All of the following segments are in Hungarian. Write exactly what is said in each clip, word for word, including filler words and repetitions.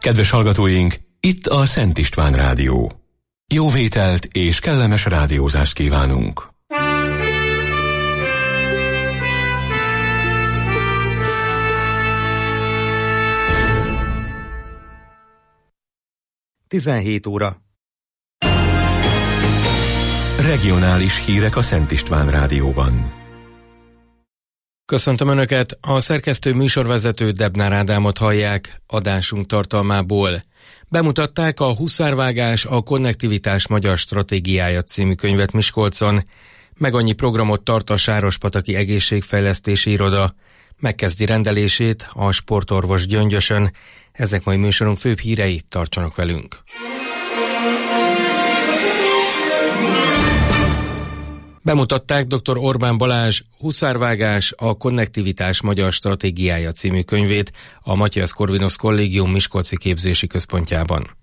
Kedves hallgatóink, itt a Szent István Rádió. Jó vételt és kellemes rádiózást kívánunk! tizenhét óra. Regionális hírek a Szent István Rádióban. Köszöntöm Önöket, a szerkesztő műsorvezető Debnár Ádámot hallják adásunk tartalmából. Bemutatták a Huszárvágás, a konnektivitás magyar stratégiája című könyvet Miskolcon, meg annyi programot tart a Sárospataki Egészségfejlesztési Iroda, megkezdi rendelését a sportorvos Gyöngyösön. Ezek mai műsorunk főbb hírei, tartsanak velünk! Bemutatták dr. Orbán Balázs Huszárvágás, a konnektivitás magyar stratégiája című könyvét a Matthias Corvinus Kollégium Miskolci Képzési Központjában.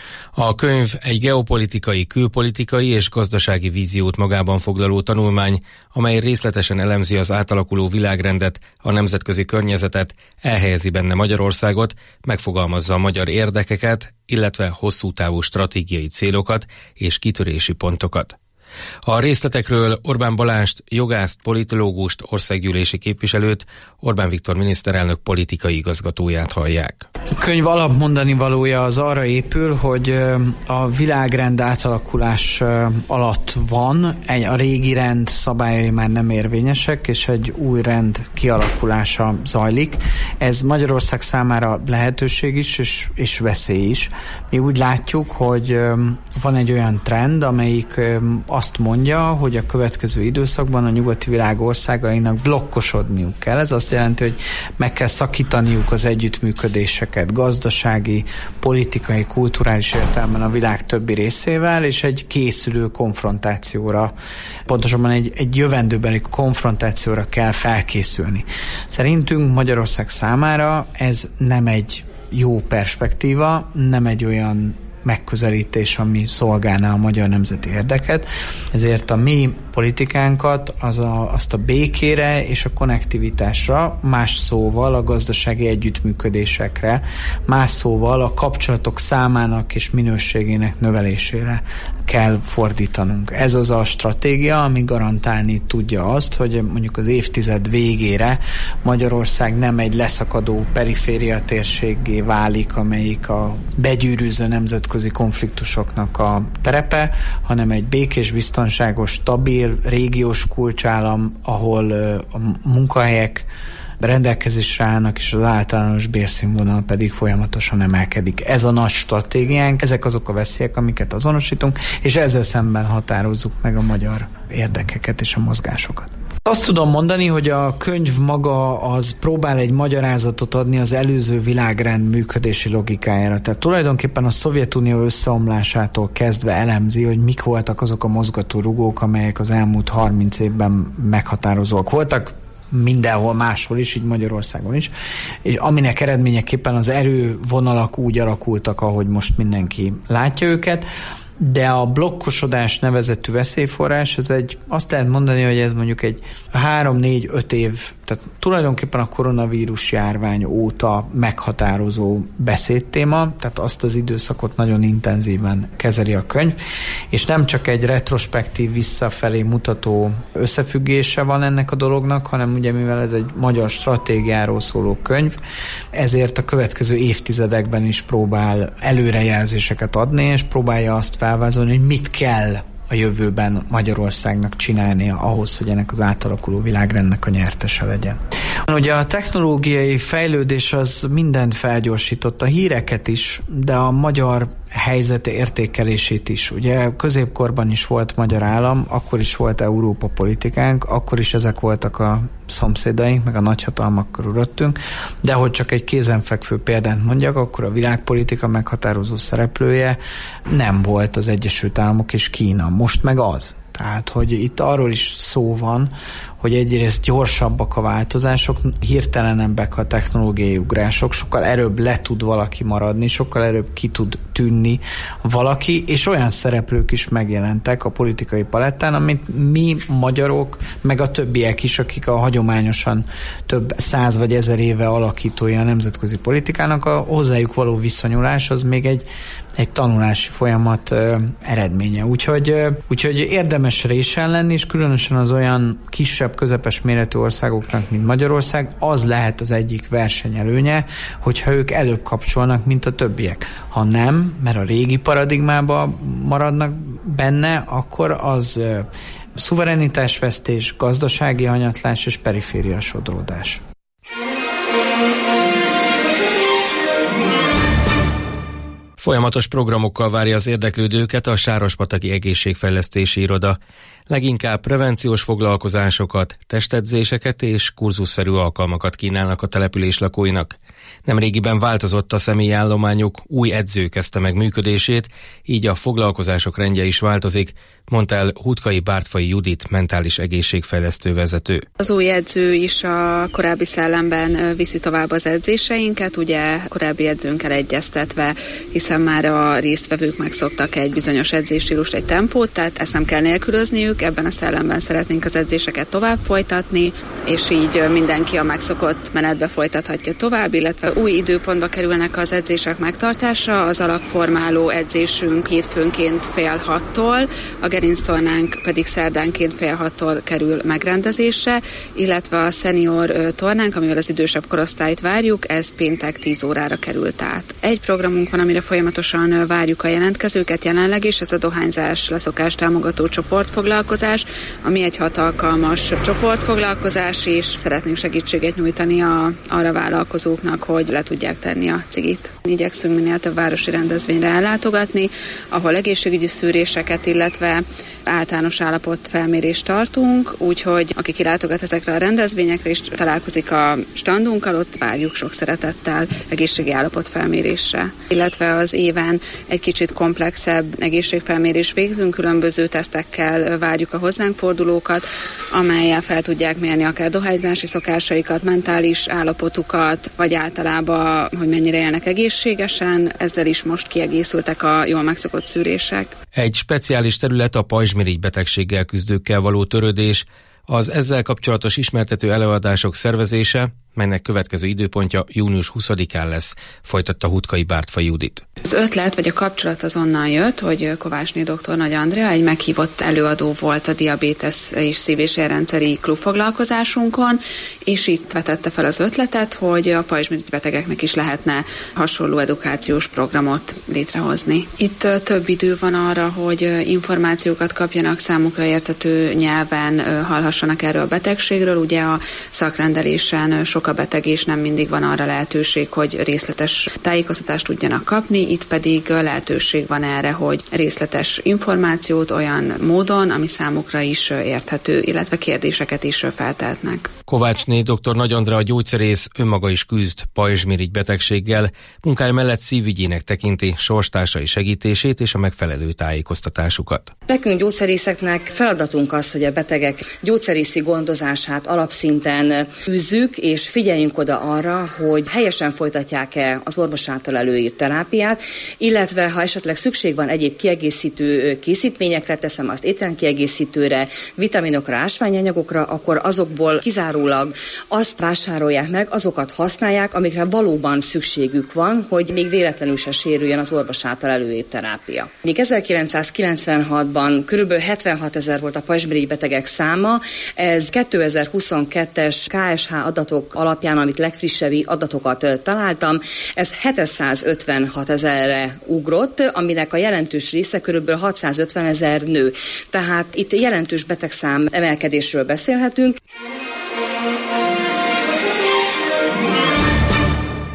A könyv egy geopolitikai, külpolitikai és gazdasági víziót magában foglaló tanulmány, amely részletesen elemzi az átalakuló világrendet, a nemzetközi környezetet, elhelyezi benne Magyarországot, megfogalmazza a magyar érdekeket, illetve hosszú távú stratégiai célokat és kitörési pontokat. A részletekről Orbán Balázst, jogászt, politológust, országgyűlési képviselőt, Orbán Viktor miniszterelnök politikai igazgatóját hallják. A könyv alapmondani valója az arra épül, hogy a világrend átalakulás alatt van, a régi rend szabályai már nem érvényesek, és egy új rend kialakulása zajlik. Ez Magyarország számára lehetőség is, és, és veszély is. Mi úgy látjuk, hogy van egy olyan trend, amelyik azt mondja, hogy a következő időszakban a nyugati világ országainak blokkosodniuk kell. Ez azt jelenti, hogy meg kell szakítaniuk az együttműködéseket gazdasági, politikai, kulturális értelemben a világ többi részével, és egy készülő konfrontációra, pontosabban egy, egy jövendőbeli konfrontációra kell felkészülni. Szerintünk Magyarország számára ez nem egy jó perspektíva, nem egy olyan megközelítés, ami szolgálná a magyar nemzeti érdeket. Ezért a mi politikánkat az a, azt a békére és a konnektivitásra, más szóval a gazdasági együttműködésekre, más szóval a kapcsolatok számának és minőségének növelésére kell fordítanunk. Ez az a stratégia, ami garantálni tudja azt, hogy mondjuk az évtized végére Magyarország nem egy leszakadó periféria térséggé válik, amelyik a begyűrűző nemzetközi konfliktusoknak a terepe, hanem egy békés, biztonságos, stabil, régiós kulcsállam, ahol a munkahelyek rendelkezésre állnak, és az általános bérszínvonal pedig folyamatosan emelkedik. Ez a nagy stratégiánk, ezek azok a veszélyek, amiket azonosítunk, és ezzel szemben határozzuk meg a magyar érdekeket és a mozgásokat. Azt tudom mondani, hogy a könyv maga az próbál egy magyarázatot adni az előző világrend működési logikájára. Tehát tulajdonképpen a Szovjetunió összeomlásától kezdve elemzi, hogy mik voltak azok a mozgatórugók, amelyek az elmúlt harminc évben meghatározóak voltak, mindenhol máshol is, így Magyarországon is, és aminek eredményeképpen az erővonalak úgy alakultak, ahogy most mindenki látja őket. De a blokkosodás nevezetű veszélyforrás, ez egy, azt lehet mondani, hogy ez mondjuk egy három négy öt év, tehát tulajdonképpen a koronavírus járvány óta meghatározó beszédtéma, tehát azt az időszakot nagyon intenzíven kezeli a könyv, és nem csak egy retrospektív, visszafelé mutató összefüggése van ennek a dolognak, hanem ugye mivel ez egy magyar stratégiáról szóló könyv, ezért a következő évtizedekben is próbál előrejelzéseket adni, és próbálja azt felvázolni, hogy mit kell a jövőben Magyarországnak csinálnia ahhoz, hogy ennek az átalakuló világrendnek a nyertese legyen. Ugye a technológiai fejlődés az mindent felgyorsított, a híreket is, de a magyar helyzet értékelését is. Ugye középkorban is volt magyar állam, akkor is volt Európa politikánk, akkor is ezek voltak a szomszédaink, meg a nagyhatalmak körülöttünk, de hogy csak egy kézenfekvő példát mondjak, akkor a világpolitika meghatározó szereplője nem volt az Egyesült Államok és Kína. Most meg az. Tehát, hogy itt arról is szó van, hogy egyrészt gyorsabbak a változások, hirtelenebbek a technológiai ugrások, sokkal erőbb le tud valaki maradni, sokkal erőbb ki tud tűnni valaki, és olyan szereplők is megjelentek a politikai palettán, amit mi magyarok, meg a többiek is, akik a hagyományosan több száz vagy ezer éve alakítója a nemzetközi politikának, a hozzájuk való viszonyulás az még egy egy tanulási folyamat ö, eredménye. Úgyhogy, ö, úgyhogy érdemes résen lenni, és különösen az olyan kisebb, közepes méretű országoknak, mint Magyarország, az lehet az egyik versenyelőnye, hogyha ők előbb kapcsolnak, mint a többiek. Ha nem, mert a régi paradigmában maradnak benne, akkor az ö, szuverenitásvesztés, gazdasági hanyatlás és perifériasodródás. Folyamatos programokkal várja az érdeklődőket a Sárospataki Egészségfejlesztési Iroda. Leginkább prevenciós foglalkozásokat, testedzéseket és kurzusszerű alkalmakat kínálnak a település lakóinak. Nemrégiben változott a személyállományuk, új edző kezdte meg működését, így a foglalkozások rendje is változik, mondta el Hutkai Bártfai Judit mentális egészségfejlesztő vezető. Az új edző is a korábbi szellemben viszi tovább az edzéseinket, ugye korábbi edzőnkkel egyeztetve, hiszen már a résztvevők megszoktak egy bizonyos edzésstílust, egy tempót, tehát ezt nem kell nélkülözniük, ebben a szellemben szeretnénk az edzéseket tovább folytatni, és így mindenki a megszokott menetbe folytathatja tovább, illetve új időpontba kerülnek az edzések megtartása, az alakformáló edzésünk hétfőnként fél hattól, a gerinctornánk pedig szerdánként fél hattól kerül megrendezésre, illetve a szenior tornánk, amivel az idősebb korosztályt várjuk, ez péntek tíz órára került át. Egy programunk van, amire folyamatosan várjuk a jelentkezőket jelenleg is, ez a dohányzás leszokás támogató csoportfoglalkozás, ami egy hat alkalmas csoportfoglalkozás, és szeretnénk segítséget nyújtani a, arra vállalkozóknak, hogy le tudják tenni a cigit. Igyekszünk minél több városi rendezvényre ellátogatni, ahol egészségügyi szűréseket, illetve általános állapotfelmérést tartunk, úgyhogy aki kilátogat ezekre a rendezvényekre és találkozik a standunkkal, ott várjuk sok szeretettel egészségi állapotfelmérésre. Illetve az éven egy kicsit komplexebb egészségfelmérés végzünk, különböző tesztekkel várjuk a hozzánk fordulókat, amellyel fel tudják mérni akár dohányzási szokásaikat, mentális állapotukat, vagy általában, hogy mennyire élnek egészségesen, ezzel is most kiegészültek a jól megszokott szűrések. Egy speciális terület a pajzsmirigy betegséggel küzdőkkel való törődés, az ezzel kapcsolatos ismertető előadások szervezése, melynek következő időpontja június huszadikán lesz, folytatta Hutkai Bártfai Judit. Az ötlet vagy a kapcsolat az onnan jött, hogy Kovácsné doktor Nagy Andrea egy meghívott előadó volt a diabétesz és szív- és érrendszeri klubfoglalkozásunkon, és itt vetette fel az ötletet, hogy a pajzsmirigy betegeknek is lehetne hasonló edukációs programot létrehozni. Itt több idő van arra, hogy információkat kapjanak, számukra érthető nyelven hallhassanak erről a betegségről. Ugye a szakrendelésen sok a beteg, és nem mindig van arra lehetőség, hogy részletes tájékoztatást tudjanak kapni, itt pedig lehetőség van erre, hogy részletes információt olyan módon, ami számukra is érthető, illetve kérdéseket is feltehetnek. Kovácsné doktor Nagy Andrea gyógyszerész önmaga is küzd pajzsmirigy betegséggel, munkája mellett szívügyének tekinti sorstársai segítését és a megfelelő tájékoztatásukat. Nekünk gyógyszerészeknek feladatunk az, hogy a betegek gyógyszerészi gondozását alapszinten űzzük, és figyeljünk oda arra, hogy helyesen folytatják-e az orvos által előírt terápiát, illetve ha esetleg szükség van egyéb kiegészítő készítményekre, teszem azt étrendkiegészítőre, vitaminokra, ásványanyagokra, akkor azokból kizárólag azt vásárolják meg, azokat használják, amikre valóban szükségük van, hogy még véletlenül se sérüljön az orvos által előírt terápia. Még ezerkilencszázkilencvenhatban körülbelül hetvenhatezer volt a pajzsmirigy betegek száma, ez kétezer-huszonkettes ká es há adatok alapján, amit legfrissebbi adatokat találtam, ez hétszázötvenhat ezerre ugrott, aminek a jelentős része körülbelül hatszázötven ezer nő. Tehát itt jelentős betegszám emelkedésről beszélhetünk.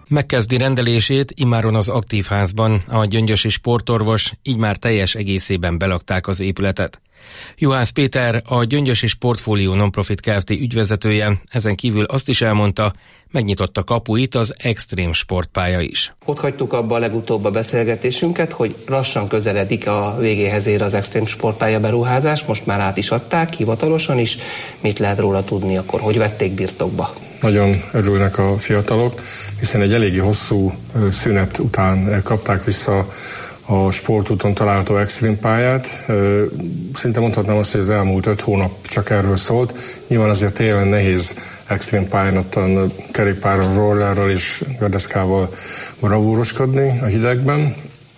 Megkezdi rendelését immáron az Aktív Házban, a gyöngyösi sportorvos, így már teljes egészében belakták az épületet. Juhász Péter, a Gyöngyösi Sportfólió Nonprofit Kft. Ügyvezetője, ezen kívül azt is elmondta, megnyitotta kapuit az extrém sportpálya is. Ott hagytuk abba a legutóbb a beszélgetésünket, hogy lassan közeledik a végéhez ér az extrém sportpálya beruházás, most már át is adták, hivatalosan is. Mit lehet róla tudni akkor, hogy vették birtokba? Nagyon örülnek a fiatalok, hiszen egy eléggé hosszú szünet után kapták vissza a sportúton található extrém pályát. Szinte mondhatnám azt, hogy az elmúlt öt hónap csak erről szólt. Nyilván azért télen nehéz extrém pályán ottan kerékpárral, rollerral és gördeszkával bravúroskodni a hidegben,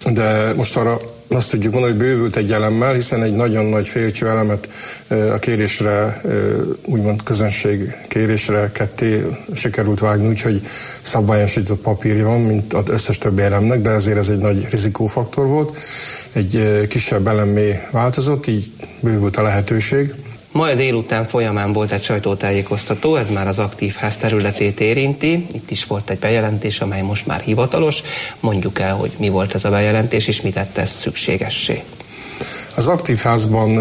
de most arra azt tudjuk mondani, hogy bővült egy elemmel, hiszen egy nagyon nagy félcső elemet a kérésre, úgymond közönség kérésre ketté sikerült vágni, úgyhogy szabványosított papírja van, mint az összes többi elemnek, de ezért ez egy nagy rizikófaktor volt. Egy kisebb elemmé változott, így bővült a lehetőség. Ma a délután folyamán volt egy sajtótájékoztató, ez már az Aktív Ház területét érinti. Itt is volt egy bejelentés, amely most már hivatalos. Mondjuk el, hogy mi volt ez a bejelentés, és mit tette ezt szükségessé. Az Aktív Házban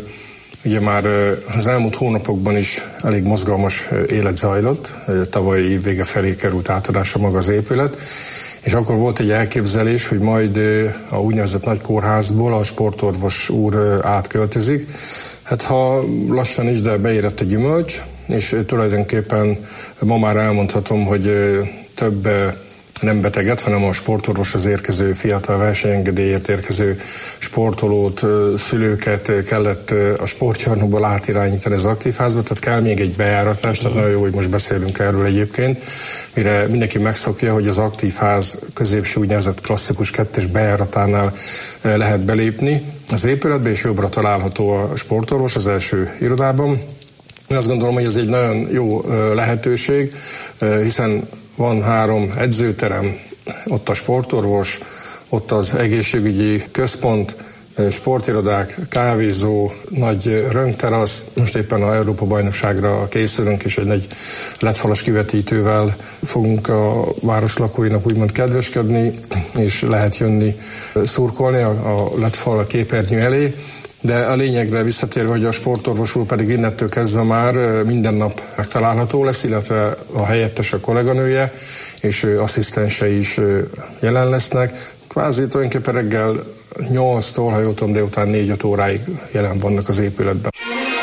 ugye már az elmúlt hónapokban is elég mozgalmas élet zajlott. Tavaly év vége felé került átadásra maga az épület, és akkor volt egy elképzelés, hogy majd a úgynevezett nagy kórházból a sportorvos úr átköltözik. Hát ha lassan is, de beérett a gyümölcs, és tulajdonképpen ma már elmondhatom, hogy több nem beteget, hanem a sportorvoshoz érkező fiatal versenyengedélyért érkező sportolót, szülőket kellett a sportcsarnokból átirányítani az Aktív Házba, tehát kell még egy bejáratás, tehát nagyon jó, hogy most beszélünk erről egyébként, mire mindenki megszokja, hogy az Aktív Ház középső úgynevezett klasszikus kettes bejáratánál lehet belépni az épületbe, és jobbra található a sportorvos az első irodában. Én azt gondolom, hogy ez egy nagyon jó lehetőség, hiszen van három edzőterem, ott a sportorvos, ott az egészségügyi központ, sportirodák, kávézó, nagy röntgenterasz. Most éppen a Európa-bajnokságra készülünk, és egy nagy ledfalas kivetítővel fogunk a város lakóinak úgymond kedveskedni, és lehet jönni szurkolni a ledfal a képernyő elé. De a lényegre visszatérve, hogy a sportorvos úr pedig innentől kezdve már minden nap megtalálható lesz, illetve a helyettes, a kolléganője és asszisztensei is jelen lesznek. Kvázi tulajdonképpen reggel nyolctól, ha jól tudom, délután négy-öt óráig jelen vannak az épületben.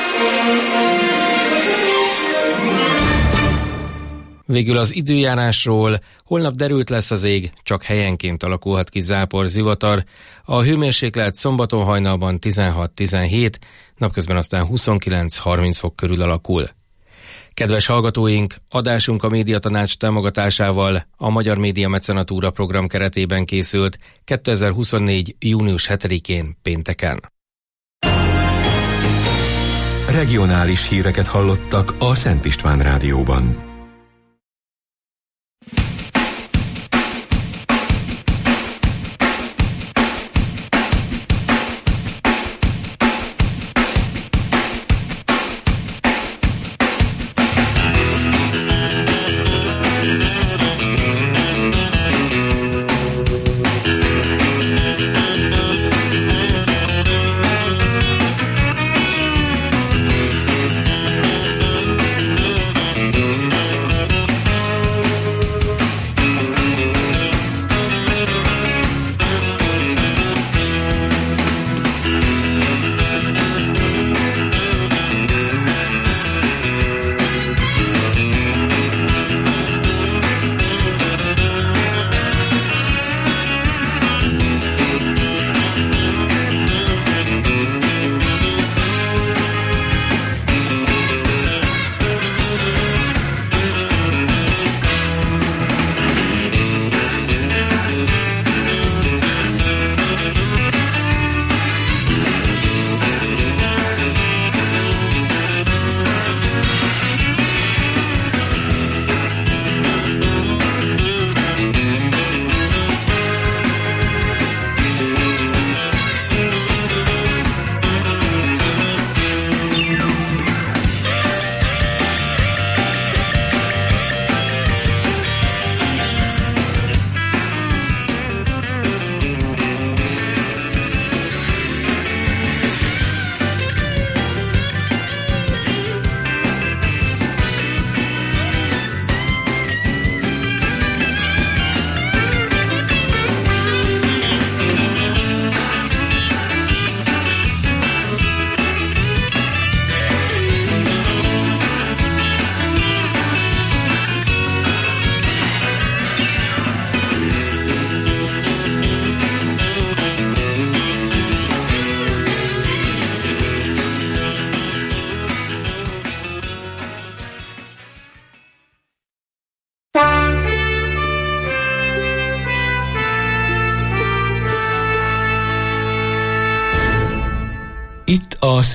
Végül az időjárásról: holnap derült lesz az ég, csak helyenként alakulhat ki zápor, zivatar. A hőmérséklet szombaton hajnalban tizenhat-tizenhét, napközben aztán huszonkilenc-harminc fok körül alakul. Kedves hallgatóink, adásunk a Médiatanács támogatásával a Magyar Média Mecenatúra program keretében készült kétezer-huszonnégy. június hetedikén pénteken. Regionális híreket hallottak a Szent István Rádióban.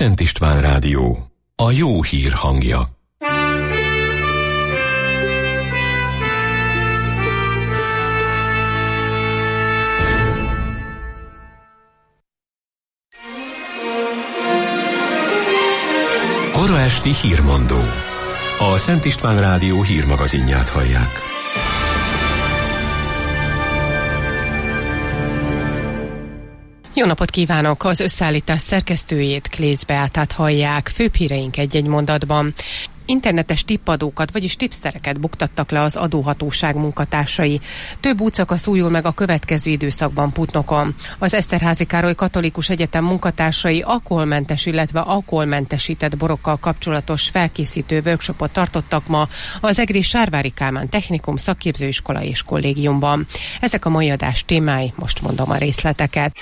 Szent István Rádió, a jó hír hangja. Kora esti hírmondó. A Szent István Rádió hírmagazinját hallják. Jó napot kívánok! Az összeállítás szerkesztőjét, Klész Beátát hallják. Főbb híreink egy-egy mondatban. Internetes tippadókat, vagyis tipstereket buktattak le az adóhatóság munkatársai. Több útszakasz újul meg a következő időszakban Putnokon. Az Eszterházy Károly Katolikus Egyetem munkatársai alkoholmentes, illetve alkoholmentesített borokkal kapcsolatos felkészítő workshopot tartottak ma az Egri Sárvári Kálmán Technikum Szakképzőiskola és Kollégiumban. Ezek a mai adás témái, most mondom a részleteket.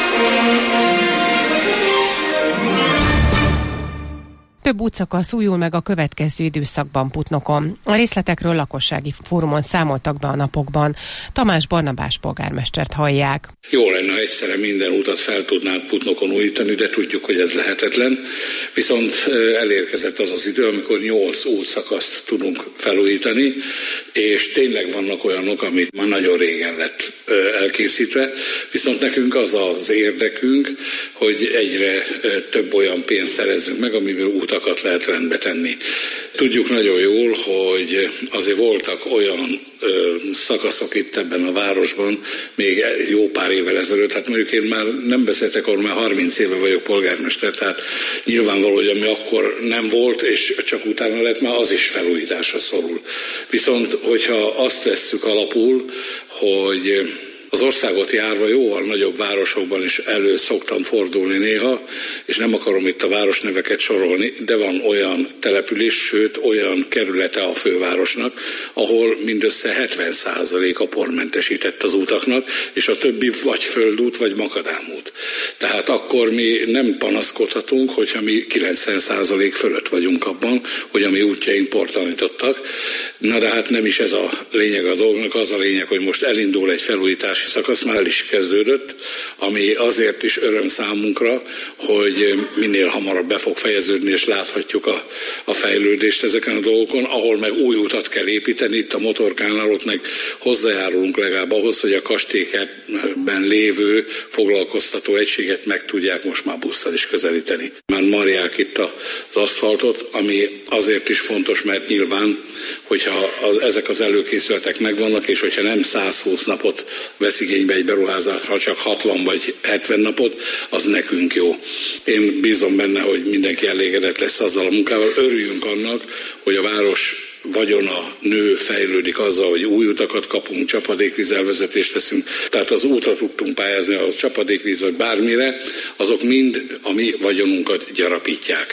Több útszakasz újul meg a következő időszakban Putnokon. A részletekről lakossági fórumon számoltak be a napokban. Tamás Barnabás polgármestert hallják. Jó lenne, ha egyszerre minden utat fel tudnánk Putnokon újítani, de tudjuk, hogy ez lehetetlen. Viszont elérkezett az az idő, amikor nyolc útszakaszt tudunk felújítani, és tényleg vannak olyanok, amit már nagyon régen lett elkészítve. Viszont nekünk az az érdekünk, hogy egyre több olyan pénzt szerezzünk meg, amiből utakat lehet rendbe tenni. Tudjuk nagyon jól, hogy azért voltak olyan ö, szakaszok itt ebben a városban, még jó pár évvel ezelőtt, hát mondjuk én már nem beszéltek, arról már harminc éve vagyok polgármester, tehát nyilvánvaló, hogy ami akkor nem volt, és csak utána lett, már az is felújításra szorul. Viszont, hogyha azt vesszük alapul, hogy az országot járva jóval nagyobb városokban is elő szoktam fordulni néha, és nem akarom itt a városneveket sorolni, de van olyan település, sőt olyan kerülete a fővárosnak, ahol mindössze hetven százalék a pormentesített az utaknak, és a többi vagy földút, vagy makadámút. Tehát akkor mi nem panaszkodhatunk, hogyha mi kilencven százalék fölött vagyunk abban, hogy a mi útjaink portalanítottak. Na de hát nem is ez a lényeg a dolgnak, az a lényeg, hogy most elindul egy felújítási szakasz, már el is kezdődött, ami azért is öröm számunkra, hogy minél hamarabb be fog fejeződni, és láthatjuk a, a fejlődést ezeken a dolgokon, ahol meg új utat kell építeni, itt a motorkánál, ott meg hozzájárulunk legalább ahhoz, hogy a kastélykertben lévő foglalkoztató egységet meg tudják most már busszal is közelíteni. Már marják itt az aszfaltot, ami azért is fontos, mert nyilván, hogyha az, ezek az előkészületek megvannak, és hogyha nem száz húsz napot vesz igénybe egy beruházás, ha csak hatvan vagy hetven napot, az nekünk jó. Én bízom benne, hogy mindenki elégedett lesz azzal a munkával. Örüljünk annak, hogy a város vagyona nő, fejlődik azzal, hogy új utakat kapunk, csapadékvízelvezetést teszünk. Tehát az útra tudtunk pályázni, a csapadékvíz vagy bármire, azok mind a mi vagyonunkat gyarapítják.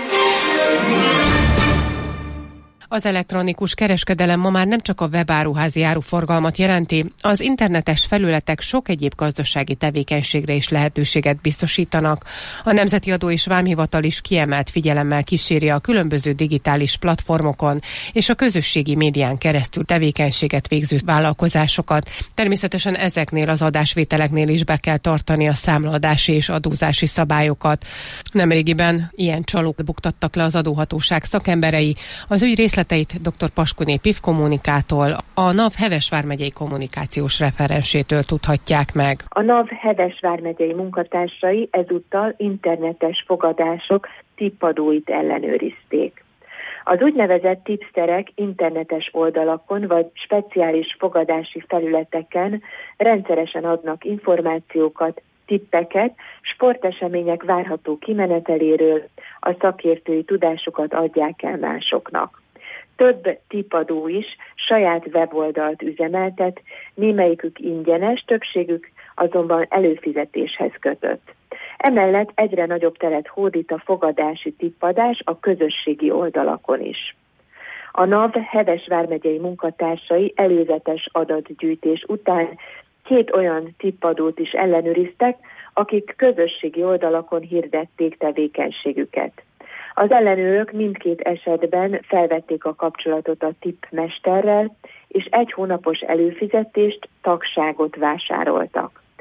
Az elektronikus kereskedelem ma már nem csak a webáruházi áruforgalmat jelenti, az internetes felületek sok egyéb gazdasági tevékenységre is lehetőséget biztosítanak. A Nemzeti Adó és Vámhivatal is kiemelt figyelemmel kíséri a különböző digitális platformokon és a közösségi médián keresztül tevékenységet végző vállalkozásokat. Természetesen ezeknél az adásvételeknél is be kell tartani a számlaadási és adózási szabályokat. Nemrégiben ilyen csalók buktattak le az adóhatóság szakemberei. Az ügy részleteit dr. Paskuné Pif kommunikától, a NAV Heves vármegyei kommunikációs referensétől tudhatják meg. A NAV Heves vármegyei munkatársai ezúttal internetes fogadások tippadóit ellenőrizték. Az úgynevezett tipsterek internetes oldalakon vagy speciális fogadási felületeken rendszeresen adnak információkat, tippeket, sportesemények várható kimeneteléről, a szakértői tudásukat adják el másoknak. Több tippadó is saját weboldalt üzemeltet, némelyikük ingyenes, többségük azonban előfizetéshez kötött. Emellett egyre nagyobb teret hódít a fogadási tippadás a közösségi oldalakon is. A NAV Heves vármegyei munkatársai előzetes adatgyűjtés után két olyan tippadót is ellenőriztek, akik közösségi oldalakon hirdették tevékenységüket. Az ellenőrök mindkét esetben felvették a kapcsolatot a tippmesterrel, és egy hónapos előfizetést, tagságot vásároltak.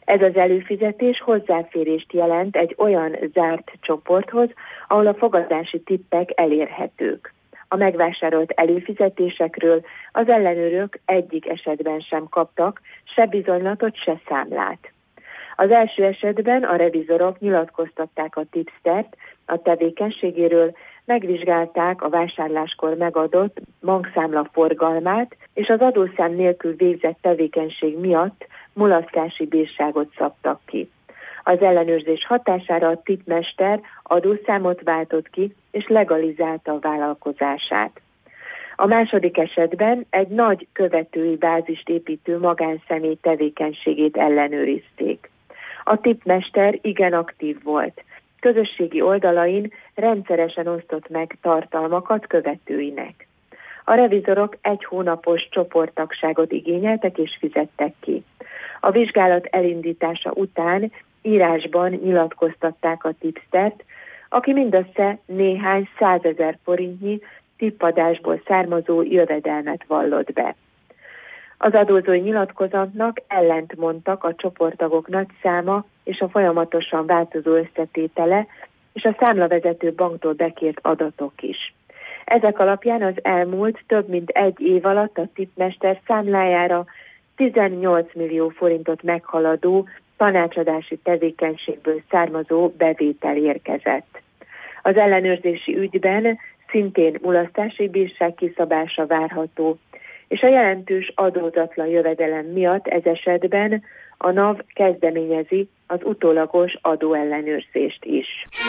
Ez az előfizetés hozzáférést jelent egy olyan zárt csoporthoz, ahol a fogadási tippek elérhetők. A megvásárolt előfizetésekről az ellenőrök egyik esetben sem kaptak se bizonylatot, se számlát. Az első esetben a revizorok nyilatkoztatták a tipstert a tevékenységéről, megvizsgálták a vásárláskor megadott bankszámla forgalmát, és az adószám nélkül végzett tevékenység miatt mulasztási bírságot szabtak ki. Az ellenőrzés hatására a tippmester adószámot váltott ki, és legalizálta a vállalkozását. A második esetben egy nagy követői bázist építő magánszemély tevékenységét ellenőrizték. A tippmester igen aktív volt. Közösségi oldalain rendszeresen osztott meg tartalmakat követőinek. A revizorok egy hónapos csoporttagságot igényeltek és fizettek ki. A vizsgálat elindítása után írásban nyilatkoztatták a tipstert, aki mindössze néhány százezer forintnyi tippadásból származó jövedelmet vallott be. Az adózói nyilatkozatnak ellentmondtak a csoporttagok nagy száma és a folyamatosan változó összetétele, és a számlavezető banktól bekért adatok is. Ezek alapján az elmúlt több mint egy év alatt a tippmester számlájára tizennyolc millió forintot meghaladó tanácsadási tevékenységből származó bevétel érkezett. Az ellenőrzési ügyben szintén mulasztási bírság kiszabása várható, és a jelentős adózatlan jövedelem miatt ez esetben a NAV kezdeményezi az utólagos adóellenőrzést is.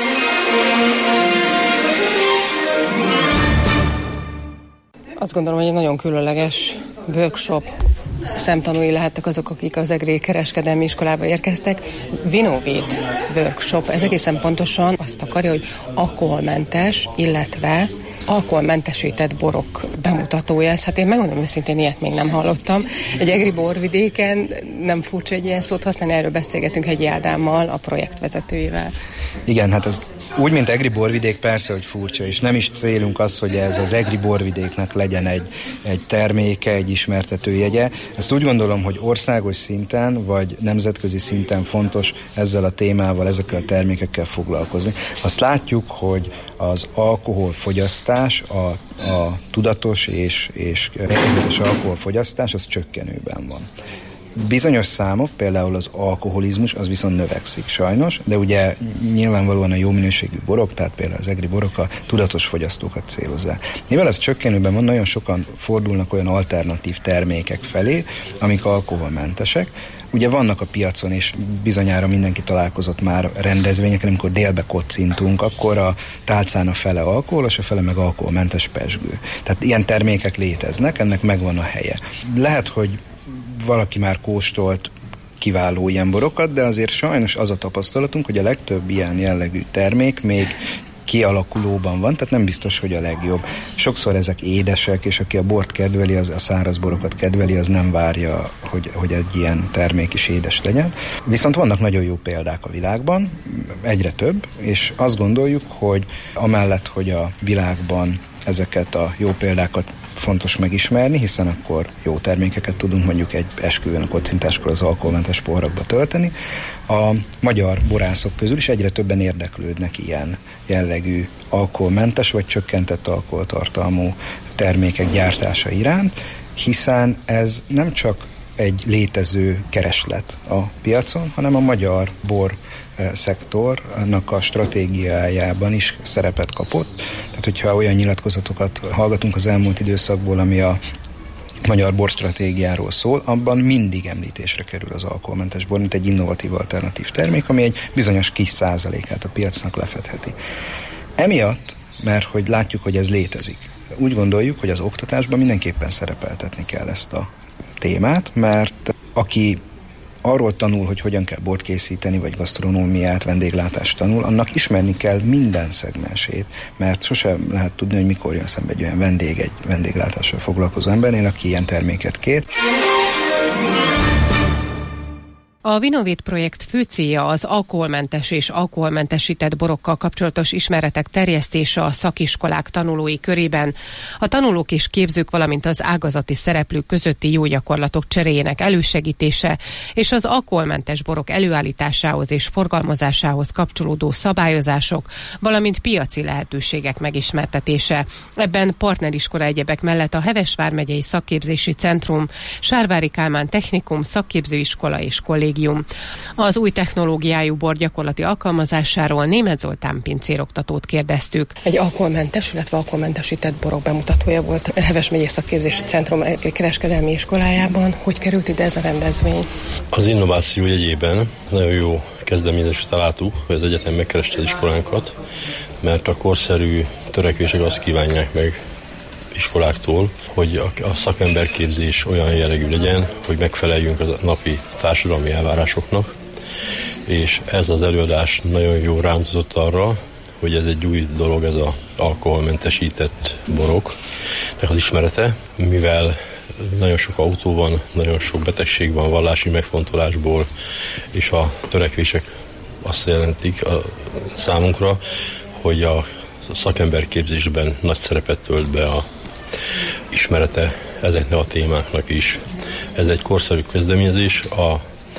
Azt gondolom, hogy egy nagyon különleges workshop. Szemtanúi lehettek azok, akik az EGRI kereskedelmi iskolába érkeztek. Vinovét workshop, ez egészen pontosan azt akarja, hogy alkoholmentes, illetve alkoholmentesített borok bemutatója. Ez, hát én megmondom őszintén, ilyet még nem hallottam. Egy egri borvidéken nem furcsa egy ilyen szót használni, erről beszélgetünk Hegyi Ádámmal, a projektvezetőjével. Igen, hát ez úgy, mint egri borvidék, persze, hogy furcsa, és nem is célunk az, hogy ez az egri borvidéknek legyen egy, egy terméke, egy ismertetőjegye. Ezt úgy gondolom, hogy országos szinten, vagy nemzetközi szinten fontos ezzel a témával, ezekkel a termékekkel foglalkozni. Azt látjuk, hogy az alkoholfogyasztás, a, a tudatos és, és és alkoholfogyasztás az csökkenőben van. Bizonyos számok, például az alkoholizmus, az viszont növekszik sajnos, de ugye nyilvánvalóan a jó minőségű borok, tehát például az egri borok a tudatos fogyasztókat célozzák. Mivel ez csökkenőben van, nagyon sokan fordulnak olyan alternatív termékek felé, amik alkoholmentesek. Ugye vannak a piacon, és bizonyára mindenki találkozott már rendezvényeken, amikor délbe kocintunk, akkor a tálcán a fele alkoholos, a fele meg alkoholmentes pezsgő. Tehát ilyen termékek léteznek, ennek megvan a helye. Lehet, hogy valaki már kóstolt kiváló ilyen borokat, de azért sajnos az a tapasztalatunk, hogy a legtöbb ilyen jellegű termék még kialakulóban van, tehát nem biztos, hogy a legjobb. Sokszor ezek édesek, és aki a bort kedveli, az a száraz borokat kedveli, az nem várja, hogy, hogy egy ilyen termék is édes legyen. Viszont vannak nagyon jó példák a világban, egyre több, és azt gondoljuk, hogy amellett, hogy a világban ezeket a jó példákat fontos megismerni, hiszen akkor jó termékeket tudunk mondjuk egy esküvőn a kocintáskor az alkoholmentes pohrakba tölteni. A magyar borászok közül is egyre többen érdeklődnek ilyen jellegű alkoholmentes vagy csökkentett alkoholtartalmú termékek gyártása iránt, hiszen ez nem csak egy létező kereslet a piacon, hanem a magyar bor szektornak a stratégiájában is szerepet kapott. Tehát, hogyha olyan nyilatkozatokat hallgatunk az elmúlt időszakból, ami a magyar borstratégiáról szól, abban mindig említésre kerül az alkoholmentes bor, mint egy innovatív alternatív termék, ami egy bizonyos kis százalékát a piacnak lefedheti. Emiatt, mert hogy látjuk, hogy ez létezik, úgy gondoljuk, hogy az oktatásban mindenképpen szerepeltetni kell ezt a témát, mert aki arról tanul, hogy hogyan kell bort készíteni, vagy gasztronómiát, vendéglátást tanul, annak ismerni kell minden szegmensét, mert sosem lehet tudni, hogy mikor jön szembe egy olyan vendég, egy vendéglátással foglalkozó embernél, aki ilyen terméket kér. A Vinovét projekt fő célja az alkoholmentes és alkoholmentesített borokkal kapcsolatos ismeretek terjesztése a szakiskolák tanulói körében, a tanulók és képzők, valamint az ágazati szereplők közötti jó gyakorlatok cseréjének elősegítése, és az alkoholmentes borok előállításához és forgalmazásához kapcsolódó szabályozások, valamint piaci lehetőségek megismertetése. Ebben partneriskola egyebek mellett a Heves vármegyei Szakképzési Centrum, Sárvári Kálmán Technikum, Szakképzőiskola és Kollégium. Az új technológiájú bor gyakorlati alkalmazásáról Németh Zoltán pincéroktatót kérdeztük. Egy alkoholmentes, illetve alkoholmentesített borok bemutatója volt a Heves megyei Szakképzési Centrum kereskedelmi iskolájában. Hogy került ide ez a rendezvény? Az innováció jegyében nagyon jó kezdeményezést találtuk, hogy az egyetem megkereste az iskolánkat, mert a korszerű törekvések azt kívánják meg iskoláktól, hogy a, a szakemberképzés olyan jellegű legyen, hogy megfeleljünk a napi társadalmi elvárásoknak, és ez az előadás nagyon jó rámutatott arra, hogy ez egy új dolog, ez az alkoholmentesített boroknak az ismerete, mivel nagyon sok autó van, nagyon sok betegség van vallási megfontolásból, és a törekvések azt jelentik a számunkra, hogy a szakemberképzésben nagy szerepet tölt be a ismerete ezeknek a témáknak is. Ez egy korszerű kezdeményezés, a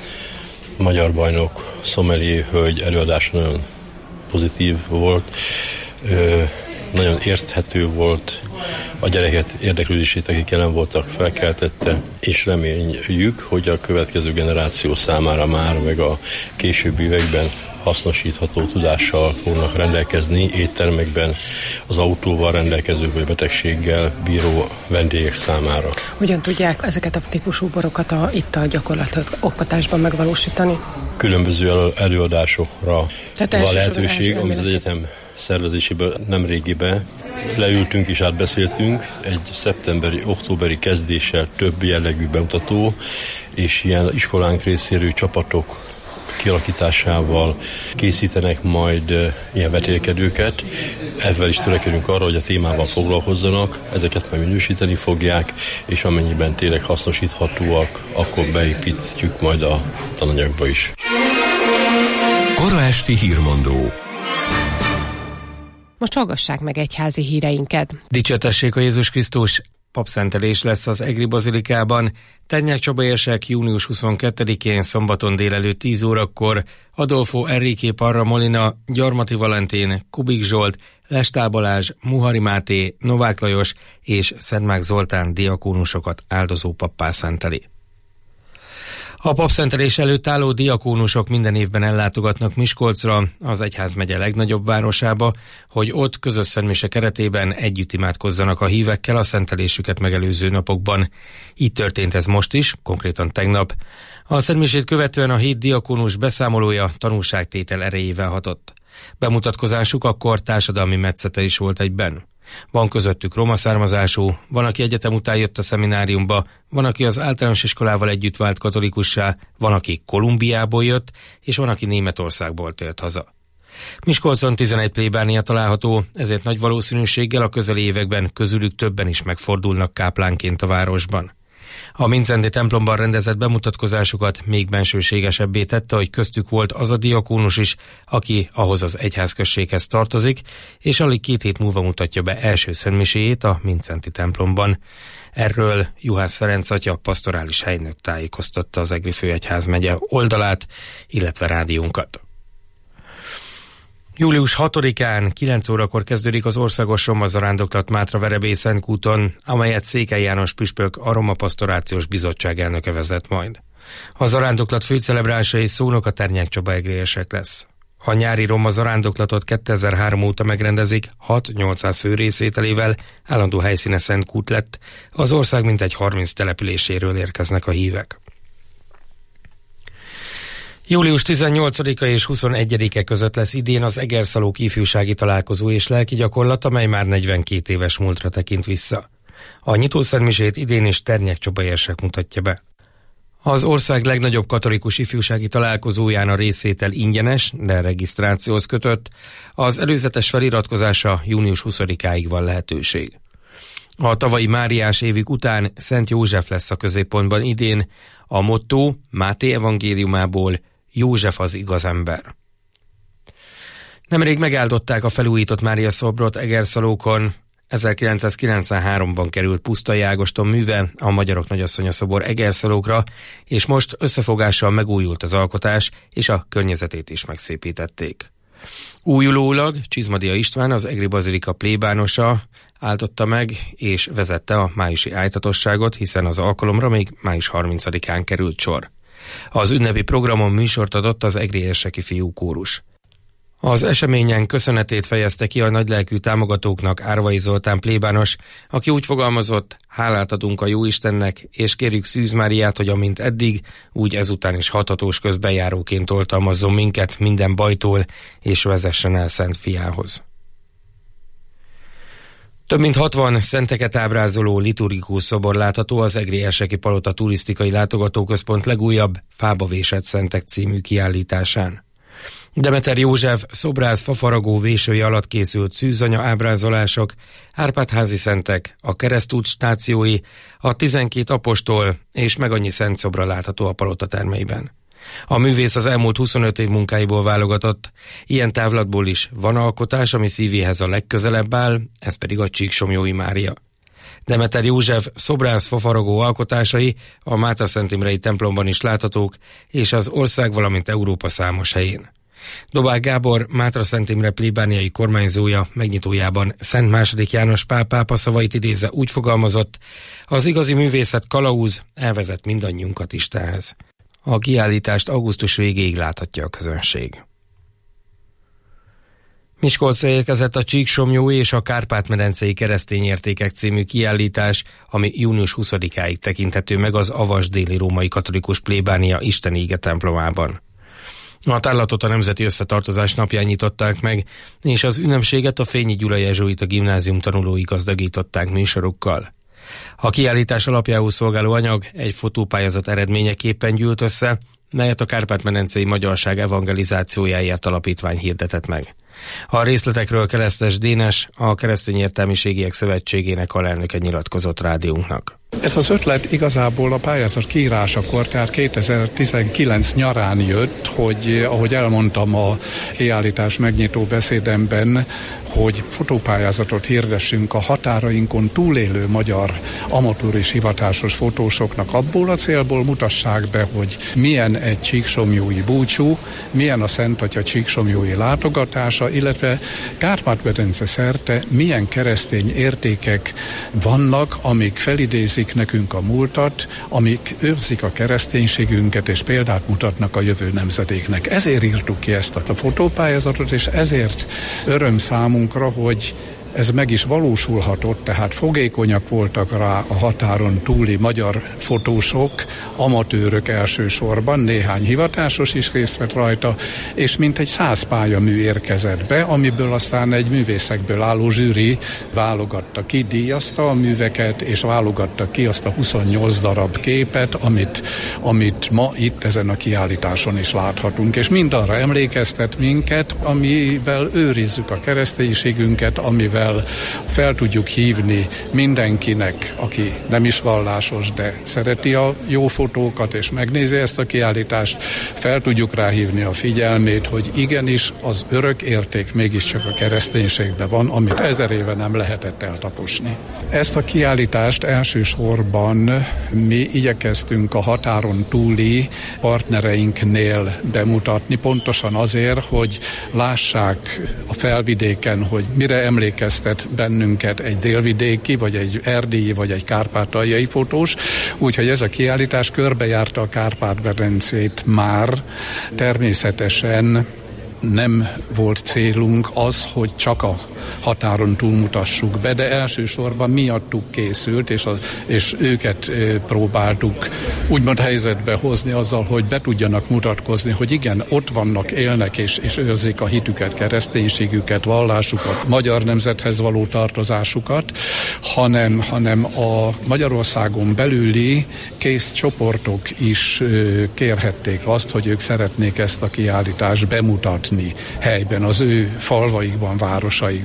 magyar bajnok Sommelier hölgy előadása nagyon pozitív volt, ö, nagyon érthető volt, a gyereket érdeklődését, akik jelen voltak, felkeltette, és reméljük, hogy a következő generáció számára már, meg a későbbi években hasznosítható tudással fognak rendelkezni éttermekben, az autóval rendelkező vagy betegséggel bíró vendégek számára. Hogyan tudják ezeket a típusú borokat a, itt a gyakorlatot oktatásban megvalósítani? Különböző előadásokra van lehetőség, amit az egyetem szervezésében nem régiben leültünk és átbeszéltünk. Egy szeptemberi, októberi kezdéssel több jellegű bemutató, és ilyen iskolánk részéről csapatok kialakításával készítenek majd uh, ilyen vetélkedőket. Ezzel is törekedünk arra, hogy a témával foglalkozzanak, ezeket majd minősíteni fogják, és amennyiben tényleg hasznosíthatóak, akkor beépítjük majd a tananyagba is. Kora esti hírmondó. Most hallgassák meg egyházi híreinket. Dicsőtessék a Jézus Krisztus! Papszentelés lesz az Egri Bazilikában. Ternyák Csaba érsek június huszonkettedikén szombaton délelőtt tíz órakor, Adolfo Enrique Parra Molina, Gyarmati Valentin, Kubik Zsolt, Lestál Balázs, Muhari Máté, Novák Lajos és Szentmák Zoltán diakónusokat áldozó pappá szenteli. A papszentelés előtt álló diakónusok minden évben ellátogatnak Miskolcra, az egyházmegye legnagyobb városába, hogy ott közös szentmise keretében együtt imádkozzanak a hívekkel a szentelésüket megelőző napokban. Így történt ez most is, konkrétan tegnap. A szentmisét követően a hét diakónus beszámolója tanúságtétel erejével hatott. Bemutatkozásuk akkor társadalmi metszete is volt egyben. Van közöttük roma származású, van, aki egyetem után jött a szemináriumba, van, aki az általános iskolával együtt vált katolikussá, van, aki Kolumbiából jött, és van, aki Németországból tért haza. Miskolcon tizenegy plébánia található, ezért nagy valószínűséggel a közeli években közülük többen is megfordulnak káplánként a városban. A Mindszendi templomban rendezett bemutatkozásukat még bensőségesebbé tette, hogy köztük volt az a diakónus is, aki ahhoz az egyházközséghez tartozik, és alig két hét múlva mutatja be első szentmiséjét a Mindszendi templomban. Erről Juhász Ferenc atya pastorális helynök tájékoztatta az Egri Főegyházmegye oldalát, illetve rádiónkat. július hatodikán kilenc órakor kezdődik az országos roma zarándoklat Mátra-Verebélyszentkúton, amelyet Székely János püspök, a Roma Pastorációs Bizottság elnöke vezet majd. A zarándoklat főcelebránsa és szónoka Ternyák Csaba egri érsek lesz. A nyári roma zarándoklatot kétezer-három óta megrendezik, hat-nyolcszáz fő részvételével, állandó helyszíne Szentkút lett, az ország mintegy harminc településéről érkeznek a hívek. július tizennyolcadika és huszonegyedike között lesz idén az Egerszalók ifjúsági találkozó és lelki gyakorlat, amely már negyvenkét éves múltra tekint vissza. A nyitószentmisét idén is Ternyák Csaba érsek mutatja be. Az ország legnagyobb katolikus ifjúsági találkozóján a részvétel ingyenes, de regisztrációhoz kötött. Az előzetes feliratkozásra június huszadikáig van lehetőség. A tavalyi Máriás évig után Szent József lesz a középpontban idén, a motto Máté evangéliumából: József az igaz ember. Nemrég megáldották a felújított Mária szobrot Egerszalókon. ezerkilencszázkilencvenháromban került Pusztai Ágoston műve, a Magyarok Nagyasszonya szobor Egerszalókra, és most összefogással megújult az alkotás, és a környezetét is megszépítették. Újulólag Csizmadia István, az Egri Bazilika plébánosa áldotta meg és vezette a májusi ájtatosságot, hiszen az alkalomra még május harmincadikán került sor. Az ünnepi programon műsort adott az egri érseki fiúkórus. Az eseményen köszönetét fejezte ki a nagylelkű támogatóknak Árvai Zoltán plébános, aki úgy fogalmazott: hálát adunk a Jóistennek, és kérjük Szűz Máriát, hogy amint eddig, úgy ezután is hathatós közbenjáróként oltalmazzon minket minden bajtól, és vezessen el Szent Fiához. Több mint hatvan szenteket ábrázoló liturgikus szobor látható az Egri Érseki Palota Turisztikai Látogatóközpont legújabb Fába vésett szentek című kiállításán. Demeter József szobrász fafaragó vésője alatt készült szűzanya ábrázolások, Árpád-házi szentek, a keresztút stációi, a tizenkét apostol és meg annyi szent szobra látható a palota termeiben. A művész az elmúlt huszonöt év munkáiból válogatott. Ilyen távlatból is van alkotás, ami szívéhez a legközelebb áll, ez pedig a Csíksomlyói Mária. Demeter József szobrász fafaragó alkotásai a Mátra-Szent Imrei templomban is láthatók, és az ország, valamint Európa számos helyén. Dobák Gábor, Mátra-Szent Imre plébániai kormányzója megnyitójában Szent második János Pál pápa szavait idézve úgy fogalmazott: az igazi művészet kalauz, elvezet mindannyiunkat Istenhez. A kiállítást augusztus végéig láthatja a közönség. Miskolcra érkezett a Csíksomlyói és a Kárpát-medencei keresztény értékek című kiállítás, ami június huszadikáig tekinthető meg az Avas déli római katolikus plébánia Isten Íge templomában. A tárlatot a Nemzeti Összetartozás napján nyitották meg, és az ünnepséget a Fényi Gyula Jezsuita Gimnázium tanulói gazdagították műsorukkal. A kiállítás alapjául szolgáló anyag egy fotópályázat eredményeképpen gyűlt össze, melyet a Kárpát-medencei Magyarság Evangelizációjáért Alapítvány hirdetett meg. A részletekről Keresztes Dénes, a Keresztény Értelmiségiek Szövetségének alelnöke nyilatkozott rádiónknak. Ez az ötlet igazából a pályázat kiírásakor, tehát kétezer-tizenkilenc nyarán jött, hogy ahogy elmondtam a kiállítás megnyitó beszédemben, hogy fotópályázatot hirdessünk a határainkon túlélő magyar amatőr és hivatásos fotósoknak, abból a célból mutassák be, hogy milyen egy csíksomlyói búcsú, milyen a Szent Atya csíksomlyói látogatása, illetve Kárpát-medence szerte milyen keresztény értékek vannak, amik felidézik nekünk a múltat, amik őrzik a kereszténységünket, és példát mutatnak a jövő nemzedéknek. Ezért írtuk ki ezt a fotópályázatot, és ezért öröm számunkra, hogy ez meg is valósulhatott, tehát fogékonyak voltak rá a határon túli magyar fotósok, amatőrök elsősorban, néhány hivatásos is részt vett rajta, és mintegy száz pályamű érkezett be, amiből aztán egy művészekből álló zsűri válogatta ki, díjazta a műveket, és válogatta ki azt a huszonnyolc darab képet, amit, amit ma itt ezen a kiállításon is láthatunk, és mindarra emlékeztet minket, amivel őrizzük a kereszténységünket, amivel fel tudjuk hívni mindenkinek, aki nem is vallásos, de szereti a jó fotókat, és megnézi ezt a kiállítást, fel tudjuk ráhívni a figyelmét, hogy igenis az örök érték mégiscsak a kereszténységben van, amit ezer éve nem lehetett eltaposni. Ezt a kiállítást elsősorban mi igyekeztünk a határon túli partnereinknél bemutatni, pontosan azért, hogy lássák a felvidéken, hogy mire emlékeztetnek bennünket egy délvidéki, vagy egy erdélyi, vagy egy kárpátaljai fotós, úgyhogy ez a kiállítás körbejárta a Kárpát-medencét már. Természetesen nem volt célunk az, hogy csak a határon túlmutassuk be, de elsősorban miattuk készült, és, a, és őket e, próbáltuk úgymond helyzetbe hozni azzal, hogy be tudjanak mutatkozni, hogy igen, ott vannak, élnek, és, és őrzik a hitüket, kereszténységüket, vallásukat, magyar nemzethez való tartozásukat, hanem, hanem a Magyarországon belüli kész csoportok is e, kérhették azt, hogy ők szeretnék ezt a kiállítást bemutatni helyben, az ő falvaikban, városaikban.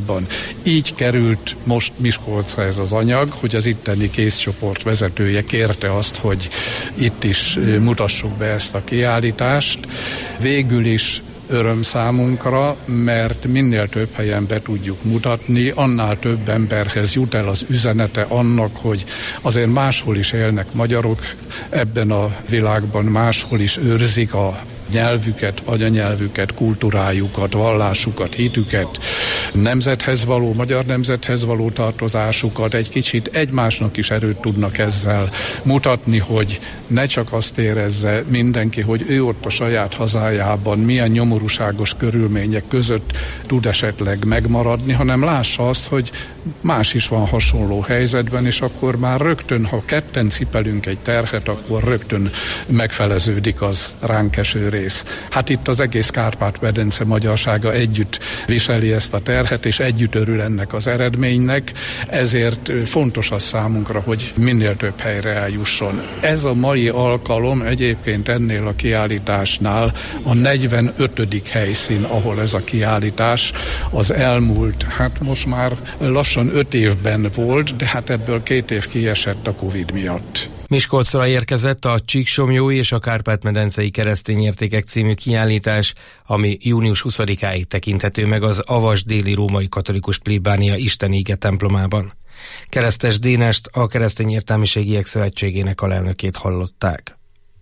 Miskolcban. Így került most Miskolcra ez az anyag, hogy az itteni kézcsoport vezetője kérte azt, hogy itt is mutassuk be ezt a kiállítást. Végül is öröm számunkra, mert minél több helyen be tudjuk mutatni, annál több emberhez jut el az üzenete annak, hogy azért máshol is élnek magyarok ebben a világban, máshol is őrzik a nyelvüket, anyanyelvüket, kultúrájukat, vallásukat, hitüket, nemzethez való, magyar nemzethez való tartozásukat, egy kicsit egymásnak is erőt tudnak ezzel mutatni, hogy ne csak azt érezze mindenki, hogy ő ott a saját hazájában milyen nyomorúságos körülmények között tud esetleg megmaradni, hanem lássa azt, hogy más is van hasonló helyzetben, és akkor már rögtön, ha ketten cipelünk egy terhet, akkor rögtön megfeleződik az ránk eső rész. Hát itt az egész Kárpát-medence magyarsága együtt viseli ezt a terhet, és együtt örül ennek az eredménynek, ezért fontos az számunkra, hogy minél több helyre eljusson. Ez a mai alkalom egyébként ennél a kiállításnál a negyvenötödik helyszín, ahol ez a kiállítás az elmúlt, hát most már lassan öt évben volt, de hát ebből két év kiesett a Covid miatt. Miskolcra érkezett a Csíksomlyói és a Kárpát-medencei keresztény értékek című kiállítás, ami június huszadikáig tekinthető meg az Avas déli római katolikus plébánia istenége templomában. Keresztes Dénest, a Keresztény Értelmiségiek Szövetségének alelnökét hallották.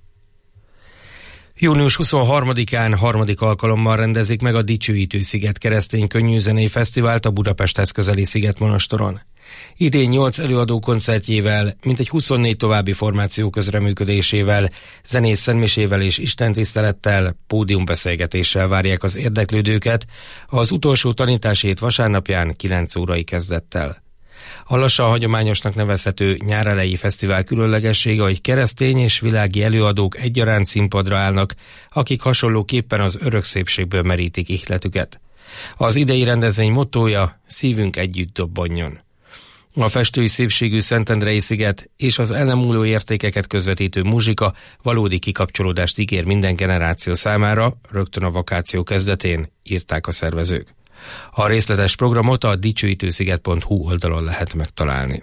június huszonharmadikán harmadik alkalommal rendezik meg a Dicsőítő-sziget keresztény könnyűzenei fesztivált a Budapesthez közeli Szigetmonostoron. Idén nyolc előadó koncertjével, mintegy huszonnégy további formáció közreműködésével, zenész szentmisével és istentisztelettel, pódiumbeszélgetéssel várják az érdeklődőket az utolsó tanítási hét vasárnapján kilenc órai kezdettel. A lassan hagyományosnak nevezhető nyárelejé fesztivál különlegessége, hogy keresztény és világi előadók egyaránt színpadra állnak, akik hasonlóképpen az örök szépségből merítik ihletüket. Az idei rendezvény mottója: szívünk együtt dobbanjon. A festői szépségű Szentendrei sziget és az el nem múló értékeket közvetítő muzsika valódi kikapcsolódást ígér minden generáció számára, rögtön a vakáció kezdetén, írták a szervezők. A részletes programot a dicsőítősziget pont hu oldalon lehet megtalálni.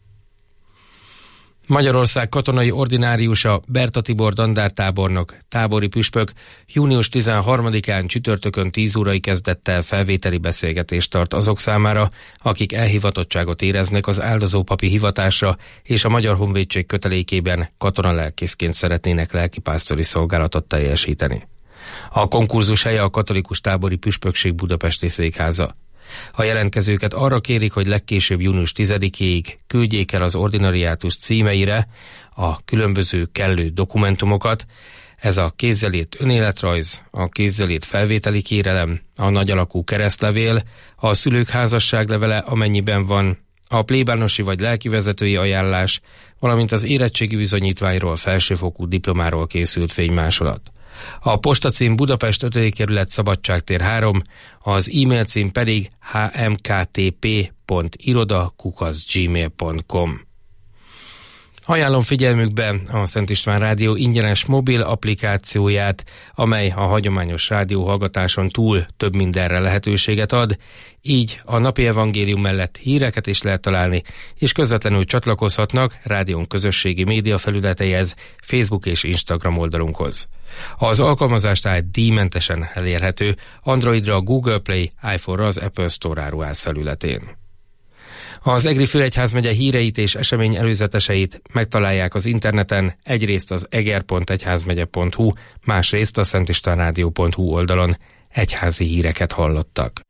Magyarország katonai ordináriusa Berta Tibor dandártábornok, tábori püspök június tizenharmadikán csütörtökön tíz órai kezdettel felvételi beszélgetést tart azok számára, akik elhivatottságot éreznek az áldozópapi hivatásra és a Magyar Honvédség kötelékében katonalelkészként szeretnének lelkipásztori szolgálatot teljesíteni. A konkurzus helye a Katolikus Tábori Püspökség budapesti székháza. A jelentkezőket arra kérik, hogy legkésőbb június tizedikéig küldjék el az ordinariátus címeire a különböző kellő dokumentumokat. Ez a kézzel írt önéletrajz, a kézzel írt felvételi kérelem, a nagyalakú keresztlevél, a szülők házasságlevele, amennyiben van, a plébánosi vagy lelkivezetői ajánlás, valamint az érettségi bizonyítványról, felsőfokú diplomáról készült fénymásolat. A postacím Budapest ötödik kerület Szabadságtér három, az e-mail cím pedig h m k t p pont iroda kukac gmail pont com. Ajánlom figyelmükbe a Szent István Rádió ingyenes mobil applikációját, amely a hagyományos rádióhallgatáson túl több mindenre lehetőséget ad, így a napi evangélium mellett híreket is lehet találni, és közvetlenül csatlakozhatnak rádión közösségi média felületeihez, Facebook és Instagram oldalunkhoz. Az alkalmazás tehát díjmentesen elérhető Androidra a Google Play, iPhone-ra az Apple Store áruház felületén. Az Egri főegyházmegye híreit és esemény előzeteseit megtalálják az interneten, egyrészt az eger pont egyházmegye pont hu, másrészt a szentistvánrádió pont hu oldalon. Egyházi híreket hallottak.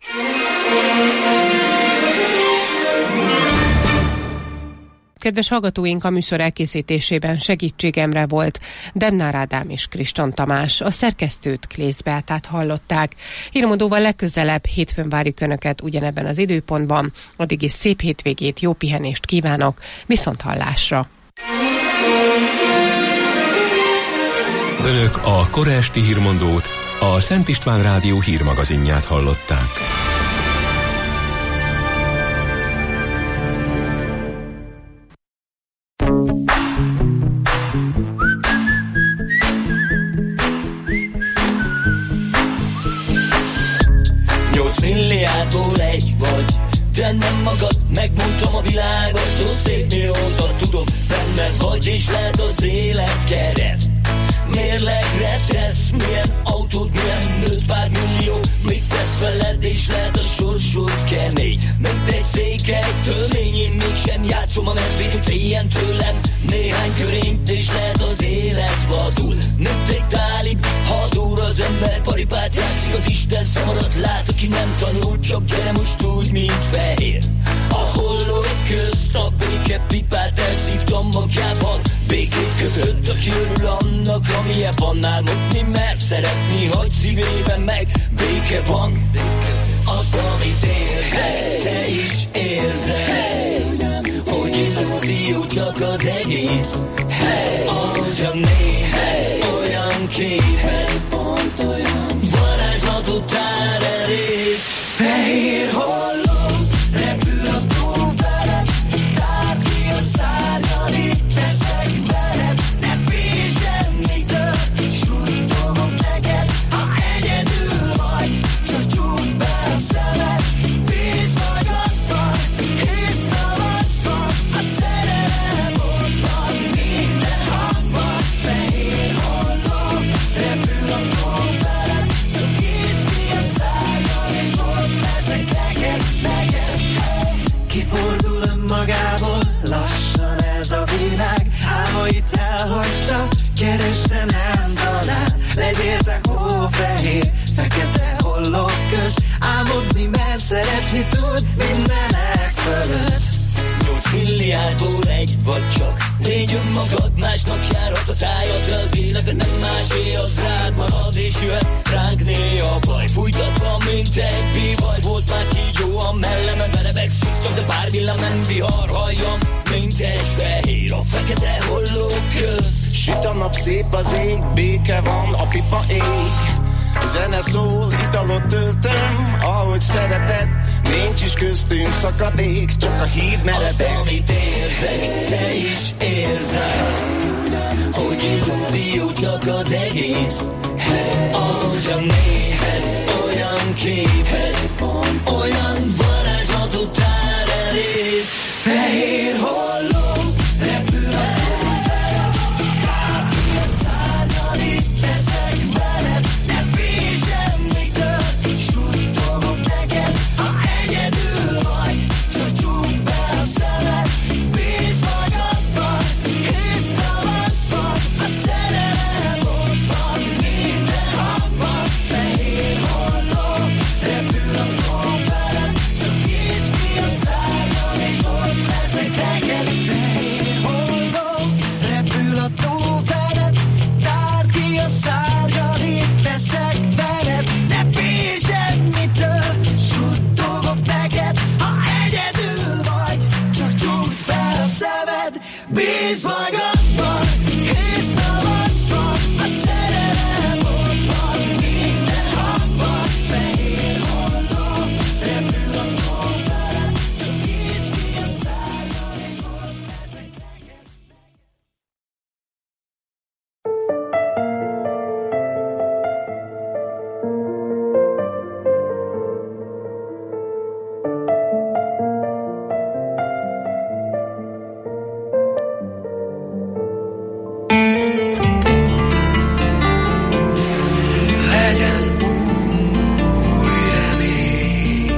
Kedves hallgatóink, a műsor elkészítésében segítségemre volt Demnár Ádám és Kriston Tamás. A szerkesztőt, Klész Beátát hallották. Hírmondóval legközelebb hétfőn várjuk Önöket ugyanebben az időpontban. Addig is szép hétvégét, jó pihenést kívánok, viszont hallásra! Önök a kora esti hírmondót, a Szent István Rádió hírmagazinját hallották. Milliárdból egy vagy, magad, megmondtam a világot, jó szép mióta tudom, benned vagy és lehet az élet kereszt. Mérlegre tesz, milyen autód, milyen nőtt, pár millió, mit tesz veled, és lehet a sorsod kemény. Mint egy székely törvény, én mégsem játszom a medvét, hogy féljen tőlem néhány körényt, és lehet az élet vadul. Mint egy tálib, hadúr az ember, paripát játszik, az Isten szamarat lát, aki nem tanul, csak gyere most úgy, mint fehér. A hollók közt a béke pipát elszívtam magjában, békét kötött, aki örül annak, amilyen van, álmodni mer szeretni, hagy szívében meg béke van. Azt, amit érzek, te is érzed, hogy illúzió csak az egész. Ahogyan nézed, olyan képed, varázslatot tár elé. Fehér holló, repül a tó felett, tárd ki a szárnyal, itt leszek veled. Ne félj semmitől, suttogok neked, ha egyedül vagy, csak csukd be a szemed. Bízz magadban, hisz tavaszban, a szerelem ott van minden hangban. Fehér holló, repül a tó felett, csak nyisd ki a szárnyal, és ott leszek neked, neked. Kifordul önmagából, lassan ez a világ, álmait elhagyta, kereste nem talál. Legyél te hófehér, fekete hollók közt, álmodni mer szeretni tud mindenek fölött. Nyolc milliárdból egy vagy csak, légy önmagad, másnak járhat a szájadra az élet, de nem másé, az rád marad, és jöhet ránk néha baj. Fújtatva, mint egy bivaj, volt már kígyó a mellemen, verebek szívtam, de pár villám nem vihar, halljam, mint egy fehér a fekete hollók közt. Süt a nap, szép az ég, béke van, a pipa ég. Zene szól, italot töltöm, ahogy szereted, nincs is köztünk szakadék, csak a híd meredek. Azt, amit érzek, te is érzed, hogy illúzió csak az egész. Ahogyan nézed, olyan képed, olyan varázslatot tár elé. Fehér holló, repül a tó felett, tárd ki a szárnyal, itt leszek veled. Ne félj semmitől, suttogok neked, ha egyedül vagy, csak csukd be a szemed. Bízz magadban, hisz tavaszban, a szerelem ott van minden hangban. Fehér holló, repül a tó felett, csak nyisd ki a szárnyal, és ott leszek neked. Fehér holló, repül a tó felett, tárd ki a szárnyal, itt leszek veled. Ne félj semmitől, suttogok neked, ha egyedül vagy, csak csukd be a szemed. Bízz magadban, hisz tavaszban, a szerelem ott van minden hangban. Fehér holló, repül a tó felett, csak nyisd ki a szárnyal, és ott leszek neked. Legyen új remény,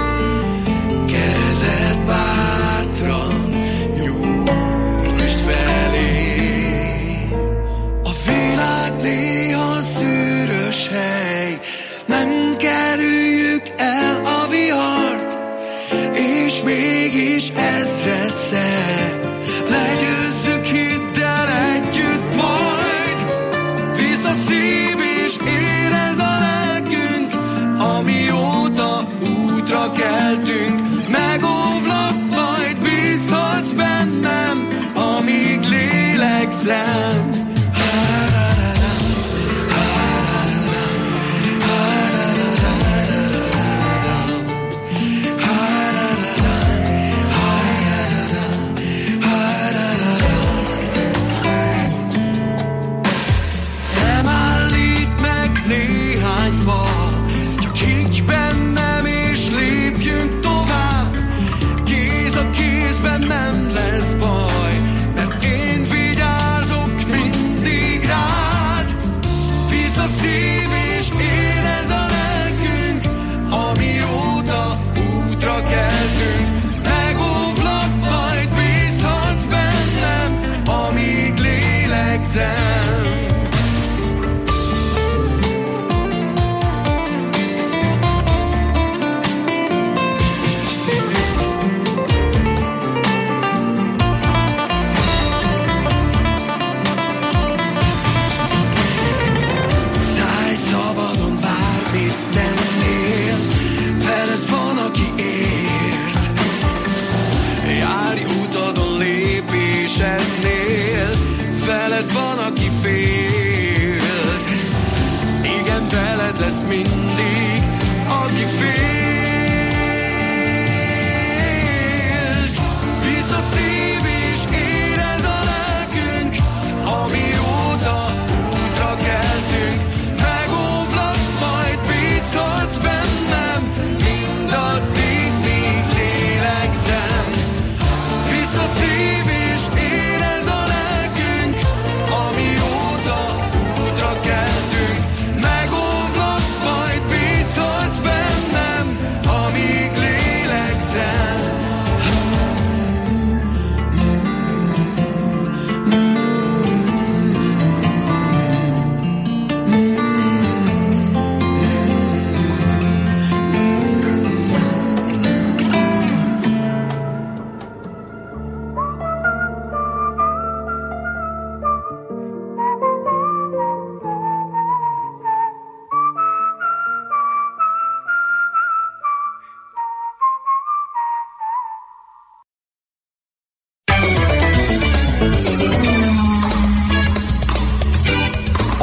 kezed bátran nyújtsd felé. A világ néha szűrös hely, nem kerüljük el a vihart, és mégis ezredszer legyőzzük hiddel együtt majd. Visz a szív és érez a lelkünk, amióta útra keltünk. Megóvlak, majd bízhatsz bennem, amíg lélegzem. Ha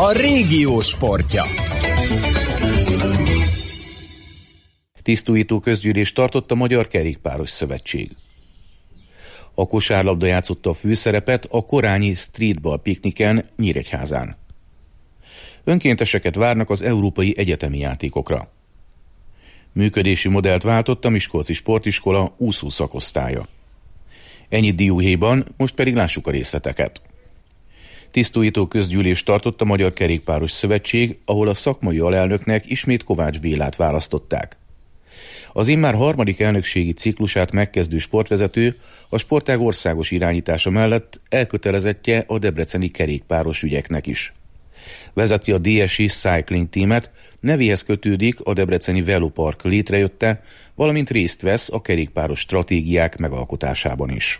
a régió sportja. Tisztújító közgyűlést tartott a Magyar Kerékpáros Szövetség. A kosárlabda játszotta a főszerepet a korányi streetball pikniken Nyíregyházán. Önkénteseket várnak az európai egyetemi játékokra. Működési modellt váltott a Miskolci Sportiskola úszó szakosztálya. Ennyit dióhéjban, most pedig lássuk a részleteket. Tisztújító közgyűlést tartott a Magyar Kerékpáros Szövetség, ahol a szakmai alelnöknek ismét Kovács Bélát választották. Az immár harmadik elnökségi ciklusát megkezdő sportvezető a sportág országos irányítása mellett elkötelezettje a debreceni kerékpáros ügyeknek is. Vezeti a dé es i Cycling Teamet, nevéhez kötődik a debreceni Velopark létrejötte, valamint részt vesz a kerékpáros stratégiák megalkotásában is.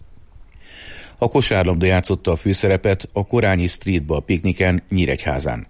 A kosárlabda játszotta a főszerepet a korányi streetball pikniken Nyíregyházán.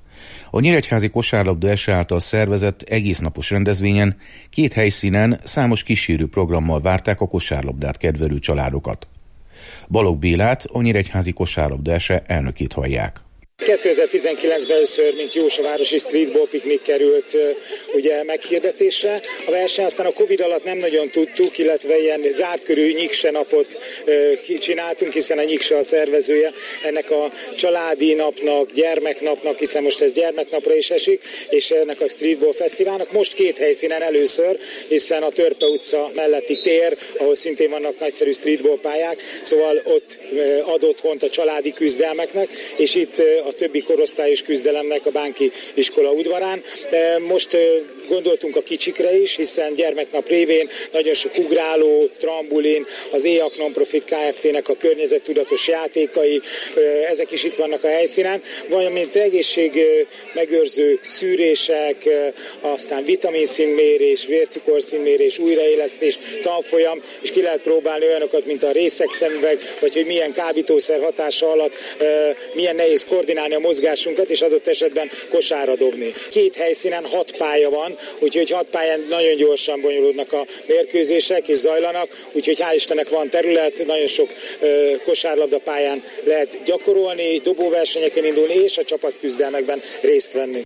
A nyíregyházi kosárlabda es á által szervezett egésznapos rendezvényen két helyszínen számos kísérő programmal várták a kosárlabdát kedvelő családokat. Balogh Bélát, a nyíregyházi kosárlabda es á elnökét hallják. kétezer-tizenkilencben először, mint Jósavárosi streetball piknik került ugye meghirdetésre. A verseny aztán a Covid alatt nem nagyon tudtuk, illetve ilyen zárt körű Nyikse napot csináltunk, hiszen a Nyikse a szervezője ennek a családi napnak, gyermeknapnak, hiszen most ez gyermeknapra is esik, és ennek a streetball fesztiválnak. Most két helyszínen először, hiszen a Törpe utca melletti tér, ahol szintén vannak nagyszerű streetball pályák, szóval ott ad otthont a családi küzdelmeknek, és itt a többi korosztályos küzdelemnek a Bánki iskola udvarán. Most gondoltunk a kicsikre is, hiszen gyermeknap révén nagyon sok ugráló, trambulin, az E-ak Non-Profit Kft-nek a környezettudatos játékai, ezek is itt vannak a helyszínen, valamint egészségmegőrző szűrések, aztán vitaminszínmérés, vércukorszínmérés, újraélesztés, tanfolyam, és ki lehet próbálni olyanokat, mint a részegszemüveg, vagy hogy milyen kábítószer hatása alatt milyen nehéz koordinálni a mozgásunkat, és adott esetben kosárra dobni. Két helyszínen hat pálya van, úgyhogy hat pályán nagyon gyorsan bonyolódnak a mérkőzések és zajlanak, úgyhogy hál' Istennek van terület, nagyon sok ö, kosárlabda pályán lehet gyakorolni, dobóversenyeken indulni és a csapatküzdelmekben részt venni.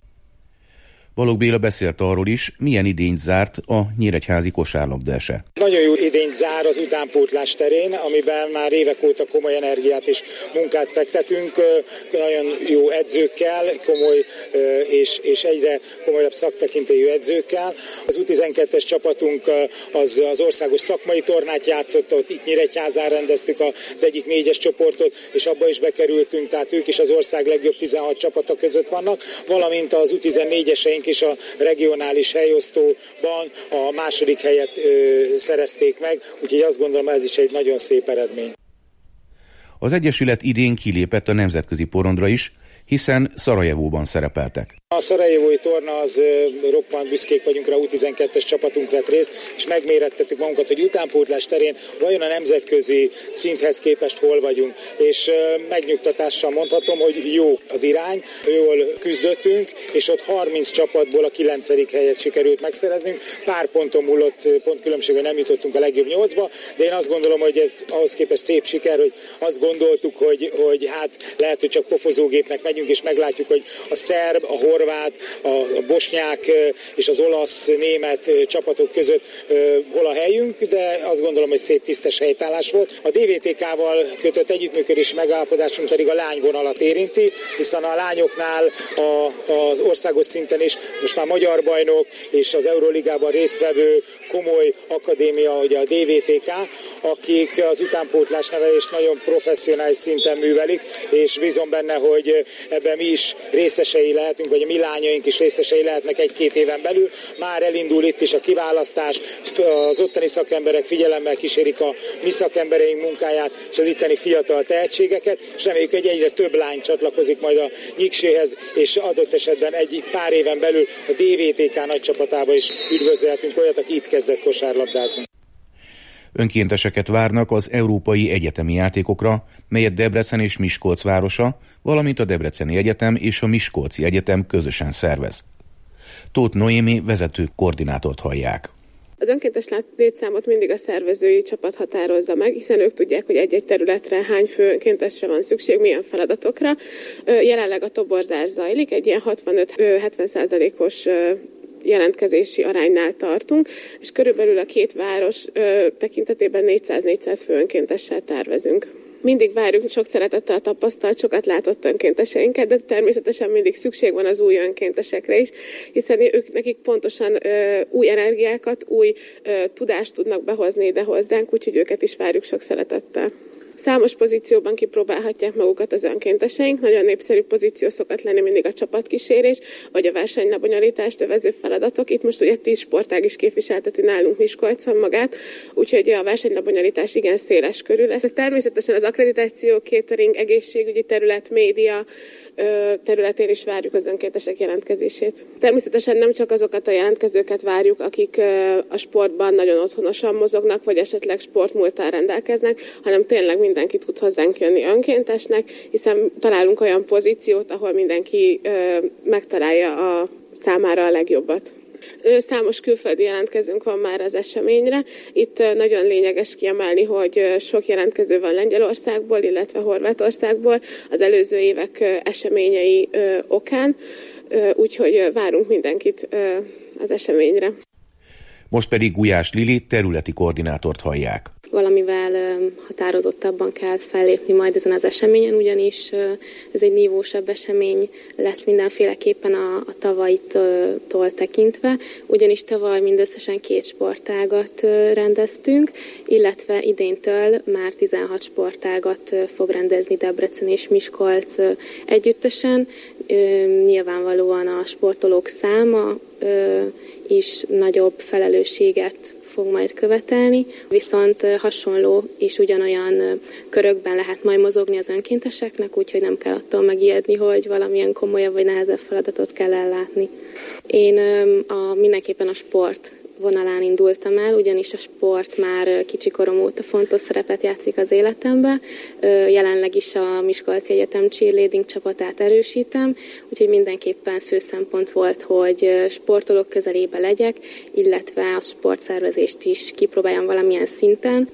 Balogh Béla beszélt arról is, milyen idényt zárt a nyíregyházi kosárlabda es á. Nagyon jó idényt zár az utánpótlás terén, amiben már évek óta komoly energiát és munkát fektetünk, nagyon jó edzőkkel, komoly és, és egyre komolyabb szaktekintélyű edzőkkel. Az U tizenkettes csapatunk az, az országos szakmai tornát játszott, ott itt Nyíregyházán rendeztük az egyik négyes csoportot, és abba is bekerültünk, tehát ők is az ország legjobb tizenhat csapata között vannak, valamint az U tizennégyeseink és a regionális helyosztóban a második helyet ö, szerezték meg, úgyhogy azt gondolom, ez is egy nagyon szép eredmény. Az Egyesület idén kilépett a nemzetközi porondra is, hiszen Szarajevóban szerepeltek. A szarajevói torna az roppant büszkék vagyunk rá, U tizenkettes csapatunk vett részt, és megmérettettük magunkat, hogy utánpótlás terén vajon a nemzetközi szinthez képest hol vagyunk. És megnyugtatással mondhatom, hogy jó az irány, jól küzdöttünk, és ott harminc csapatból a kilencedik helyet sikerült megszereznünk. Pár ponton múlott pontkülönbséggel nem jutottunk a legjobb nyolcba, de én azt gondolom, hogy ez ahhoz képest szép siker, hogy azt gondoltuk, hogy, hogy hát lehet, hogy csak pofozógépnek megyünk, és meglátjuk, hogy a szerb, a horvát, a bosnyák és az olasz, német csapatok között hol a helyünk, de azt gondolom, hogy szép tisztes helytállás volt. A dé vé té ká-val kötött együttműködési megállapodásunk pedig a lányvonalat érinti, hiszen a lányoknál a, az országos szinten is most már magyar bajnok és az Euróligában résztvevő komoly akadémia, ugye a dé vé té ká, akik az utánpótlás nevelést nagyon professzionális szinten művelik, és bízom benne, hogy ebben mi is részesei lehetünk, vagy a mi lányaink is részesei lehetnek egy-két éven belül. Már elindul itt is a kiválasztás, az ottani szakemberek figyelemmel kísérik a mi szakembereink munkáját, és az itteni fiatal tehetségeket, és reméljük, hogy egyre több lány csatlakozik majd a Nyikséhez, és adott esetben egy pár éven belül a dé vé té ká nagy csapatába is üdvözölhetünk olyat, aki itt kezdett kosárlabdázni. Önkénteseket várnak az európai egyetemi játékokra, melyet Debrecen és Miskolc városa, valamint a Debreceni Egyetem és a Miskolci Egyetem közösen szervez. Tóth Noémi vezető koordinátort hallják. Az önkéntes létszámot mindig a szervezői csapat határozza meg, hiszen ők tudják, hogy egy-egy területre hány fő önkéntesre van szükség, milyen feladatokra. Jelenleg a toborzás zajlik, egy ilyen hatvanöt-hetven százalékos jelentkezési aránynál tartunk, és körülbelül a két város tekintetében négyszáz-négyszáz fő önkéntessel tervezünk. Mindig várjuk sok szeretettel tapasztalt, sokat látott önkénteseinket, de természetesen mindig szükség van az új önkéntesekre is, hiszen ők nekik pontosan ö, új energiákat, új ö, tudást tudnak behozni ide hozzánk, úgyhogy őket is várjuk sok szeretettel. Számos pozícióban kipróbálhatják magukat az önkénteseink, nagyon népszerű pozíció szokott lenni mindig a csapatkísérés, vagy a versenylebonyolítást övező feladatok. Itt most ugye tíz sportág is képviselteti nálunk Miskolcon magát, úgyhogy a versenylebonyolítás igen széles körül. Ez természetesen az akkreditáció, catering, egészségügyi terület, média területén is várjuk az önkéntesek jelentkezését. Természetesen nem csak azokat a jelentkezőket várjuk, akik a sportban nagyon otthonosan mozognak, vagy esetleg sportmúlttal rendelkeznek, hanem tényleg mindenki tud hozzánk jönni önkéntesnek, hiszen találunk olyan pozíciót, ahol mindenki megtalálja a számára a legjobbat. Számos külföldi jelentkezőnk van már az eseményre. Itt nagyon lényeges kiemelni, hogy sok jelentkező van Lengyelországból, illetve Horvátországból az előző évek eseményei okán, úgyhogy várunk mindenkit az eseményre. Most pedig Gulyás Lili területi koordinátort hallják. Valamivel határozottabban kell fellépni majd ezen az eseményen, ugyanis ez egy nívósabb esemény lesz mindenféleképpen a, a tavalyitól tekintve, ugyanis tavaly mindösszesen két sportágat rendeztünk, illetve idéntől már tizenhat sportágat fog rendezni Debrecen és Miskolc együttesen. Nyilvánvalóan a sportolók száma is nagyobb felelősséget fog majd követelni, viszont hasonló és ugyanolyan körökben lehet majd mozogni az önkénteseknek, úgyhogy nem kell attól megijedni, hogy valamilyen komolyabb vagy nehezebb feladatot kell ellátni. Én a, mindenképpen a sport vonalán indultam el, ugyanis a sport már kicsikorom óta fontos szerepet játszik az életemben. Jelenleg is a Miskolci Egyetem cheerleading csapatát erősítem, úgyhogy mindenképpen fő szempont volt, hogy sportolók közelébe legyek, illetve a sportszervezést is kipróbáljam valamilyen szinten.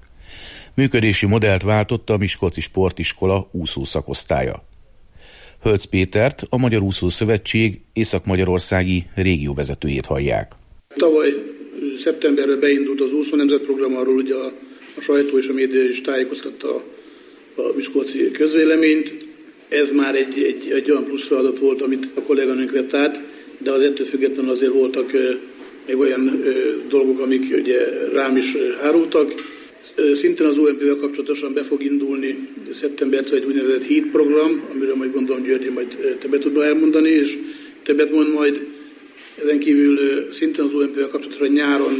Működési modellt váltotta a Miskolci Sportiskola úszó szakosztálya. Hölc Pétert, a Magyar Úszó Szövetség Észak-Magyarországi régióvezetőjét hallják. Tavaly szeptemberben beindult az úszó nemzetprogram, arról ugye a, a sajtó és a média is tájékoztatta a, a miskolci közvéleményt. Ez már egy, egy, egy olyan plusz feladat volt, amit a kolléganőnk vett át, de az ettől függetlenül azért voltak ö, még olyan ö, dolgok, amik ugye rám is ö, hárultak. Szintén az o em pé-vel kapcsolatosan be fog indulni szeptembertől egy úgynevezett híd program, amiről majd gondolom Györgyi majd többet tudna elmondani, és többet mond majd. Ezen kívül szintén az o em pé-vel kapcsolatosan nyáron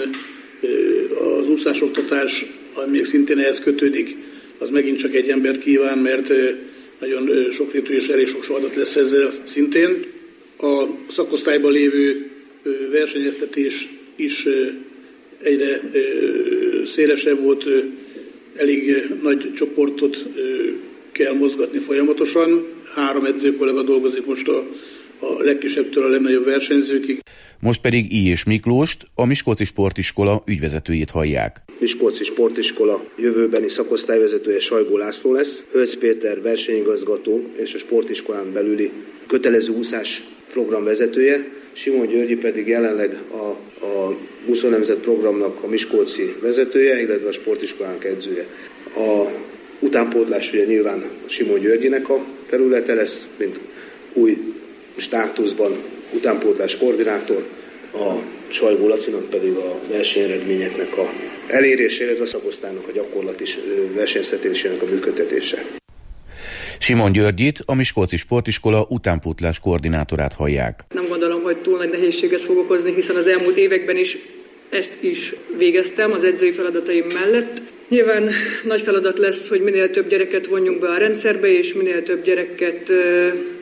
az úszásoktatás, ami még szintén ehhez kötődik, az megint csak egy embert kíván, mert nagyon sokrétű és elég sok feladat lesz ezzel szintén. A szakosztályban lévő versenyeztetés is egyre szélesebb volt, elég nagy csoportot kell mozgatni folyamatosan. Három edzőkollega dolgozik most a, a legkisebbtől a legnagyobb versenyzőkig. Most pedig I. és Miklóst, a Miskolci Sportiskola ügyvezetőjét hallják. Miskolci Sportiskola jövőbeni szakosztályvezetője Sajgó László lesz, Hölc Péter versenyigazgató és a sportiskolán belüli kötelező úszás program vezetője, Simon Györgyi pedig jelenleg a, a úszónemzet programnak a miskolci vezetője, illetve a sportiskolánk edzője. A utánpótlás ugye nyilván Simon Györgyinek a területe lesz, mint új státuszban utánpótlás koordinátor, a Sajgó Lacinak pedig a versenyeredményeknek a elérése, illetve a szakosztálynak a gyakorlati versenyztetésének a működtetése. Simon Györgyit, a Miskolci Sportiskola utánpótlás koordinátorát hallják. Nem gondolom, hogy túl nagy nehézséget fog okozni, hiszen az elmúlt években is ezt is végeztem az edzői feladataim mellett. Nyilván nagy feladat lesz, hogy minél több gyereket vonjunk be a rendszerbe, és minél több gyereket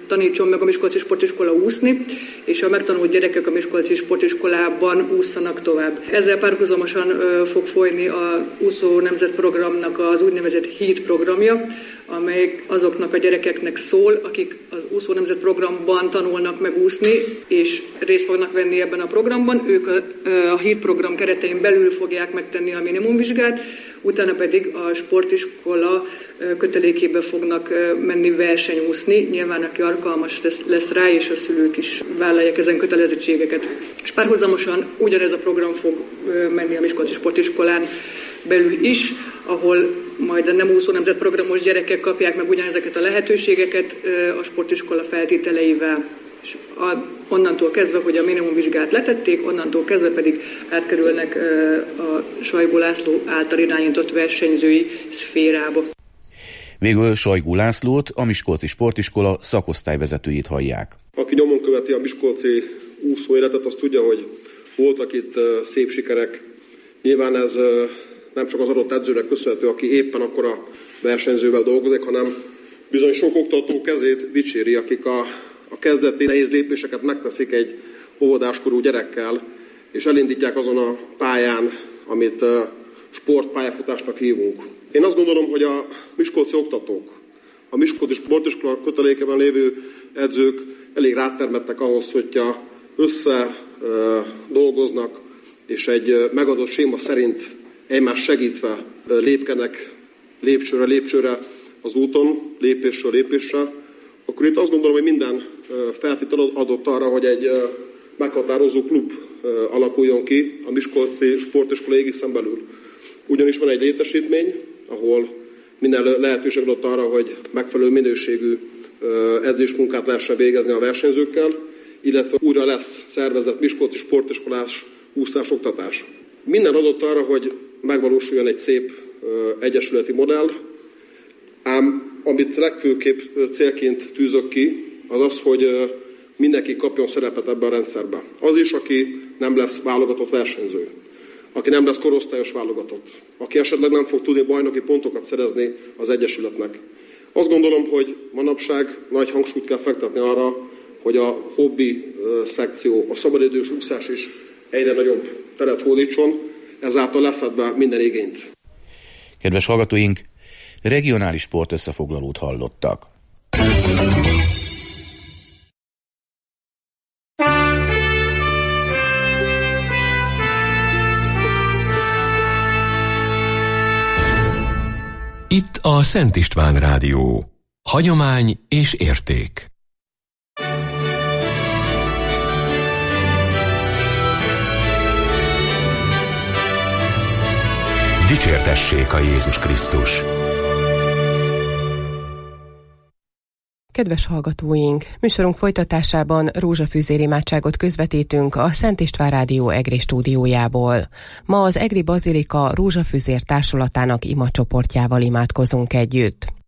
tanítson meg a Miskolci Sportiskola úszni, és a megtanult gyerekek a Miskolci Sportiskolában ússzanak tovább. Ezzel párhuzamosan fog folyni a úszó nemzetprogramnak az úgynevezett HEAT programja, amely azoknak a gyerekeknek szól, akik az úszó nemzetprogramban tanulnak meg úszni, és részt fognak venni ebben a programban. Ők a, a HEAT program keretein belül fogják megtenni a minimumvizsgát, utána pedig a sportiskola kötelékébe fognak menni versenyúszni. Nyilván, aki alkalmas lesz, lesz rá, és a szülők is vállalják ezen kötelezettségeket. És párhuzamosan ugyanez a program fog menni a Miskolci Sportiskolán belül is, ahol majd a nem úszó nemzetprogramos gyerekek kapják meg ugyanezeket a lehetőségeket a sportiskola feltételeivel. És a, onnantól kezdve, hogy a minimumvizsgát letették, onnantól kezdve pedig átkerülnek a Sajgó László által irányított versenyzői szférába. Végül Sajgó Lászlót, a Miskolci Sportiskola szakosztályvezetőjét hallják. Aki nyomon követi a miskolci úszó életet, az tudja, hogy voltak itt szép sikerek. Nyilván ez nem csak az adott edzőnek köszönhető, aki éppen akkor a versenyzővel dolgozik, hanem bizony sok oktató kezét dicséri, akik a, a kezdeti nehéz lépéseket megteszik egy óvodáskorú gyerekkel, és elindítják azon a pályán, amit sportpályafutásnak hívunk. Én azt gondolom, hogy a miskolci oktatók, a Miskolci Sportiskola kötelékében lévő edzők elég rátermettek ahhoz, hogyha össze dolgoznak, és egy megadott séma szerint egymás segítve lépkednek lépcsőre lépcsőre az úton, lépésről lépésre, akkor itt azt gondolom, hogy minden feltétel adott arra, hogy egy meghatározó klub alakuljon ki a Miskolci Sportiskola égészen belül. Ugyanis van egy létesítmény, ahol minden lehetőség adott arra, hogy megfelelő minőségű edzésmunkát lehessen végezni a versenyzőkkel, illetve újra lesz szervezett Miskolci Sportiskolás úszás-oktatás. Minden adott arra, hogy megvalósuljon egy szép egyesületi modell, ám amit legfőképp célként tűzök ki, az az, hogy mindenki kapjon szerepet ebben a rendszerben. Az is, aki nem lesz válogatott versenyző, aki nem lesz korosztályos válogatott, aki esetleg nem fog tudni bajnoki pontokat szerezni az egyesületnek. Azt gondolom, hogy manapság nagy hangsúlyt kell fektetni arra, hogy a hobbi szekció, a szabadidős úszás is egyre nagyobb teret hódítson, ezáltal lefedve minden igényt. Kedves hallgatóink, regionális sport összefoglalót hallottak. Itt a Szent István Rádió. Hagyomány és érték. Dicsértessék a Jézus Krisztus! Kedves hallgatóink! Műsorunk folytatásában rózsafűzér imádságot közvetítünk a Szent István Rádió Egri stúdiójából. Ma az Egri Bazilika rózsafűzér társulatának imacsoportjával imádkozunk együtt.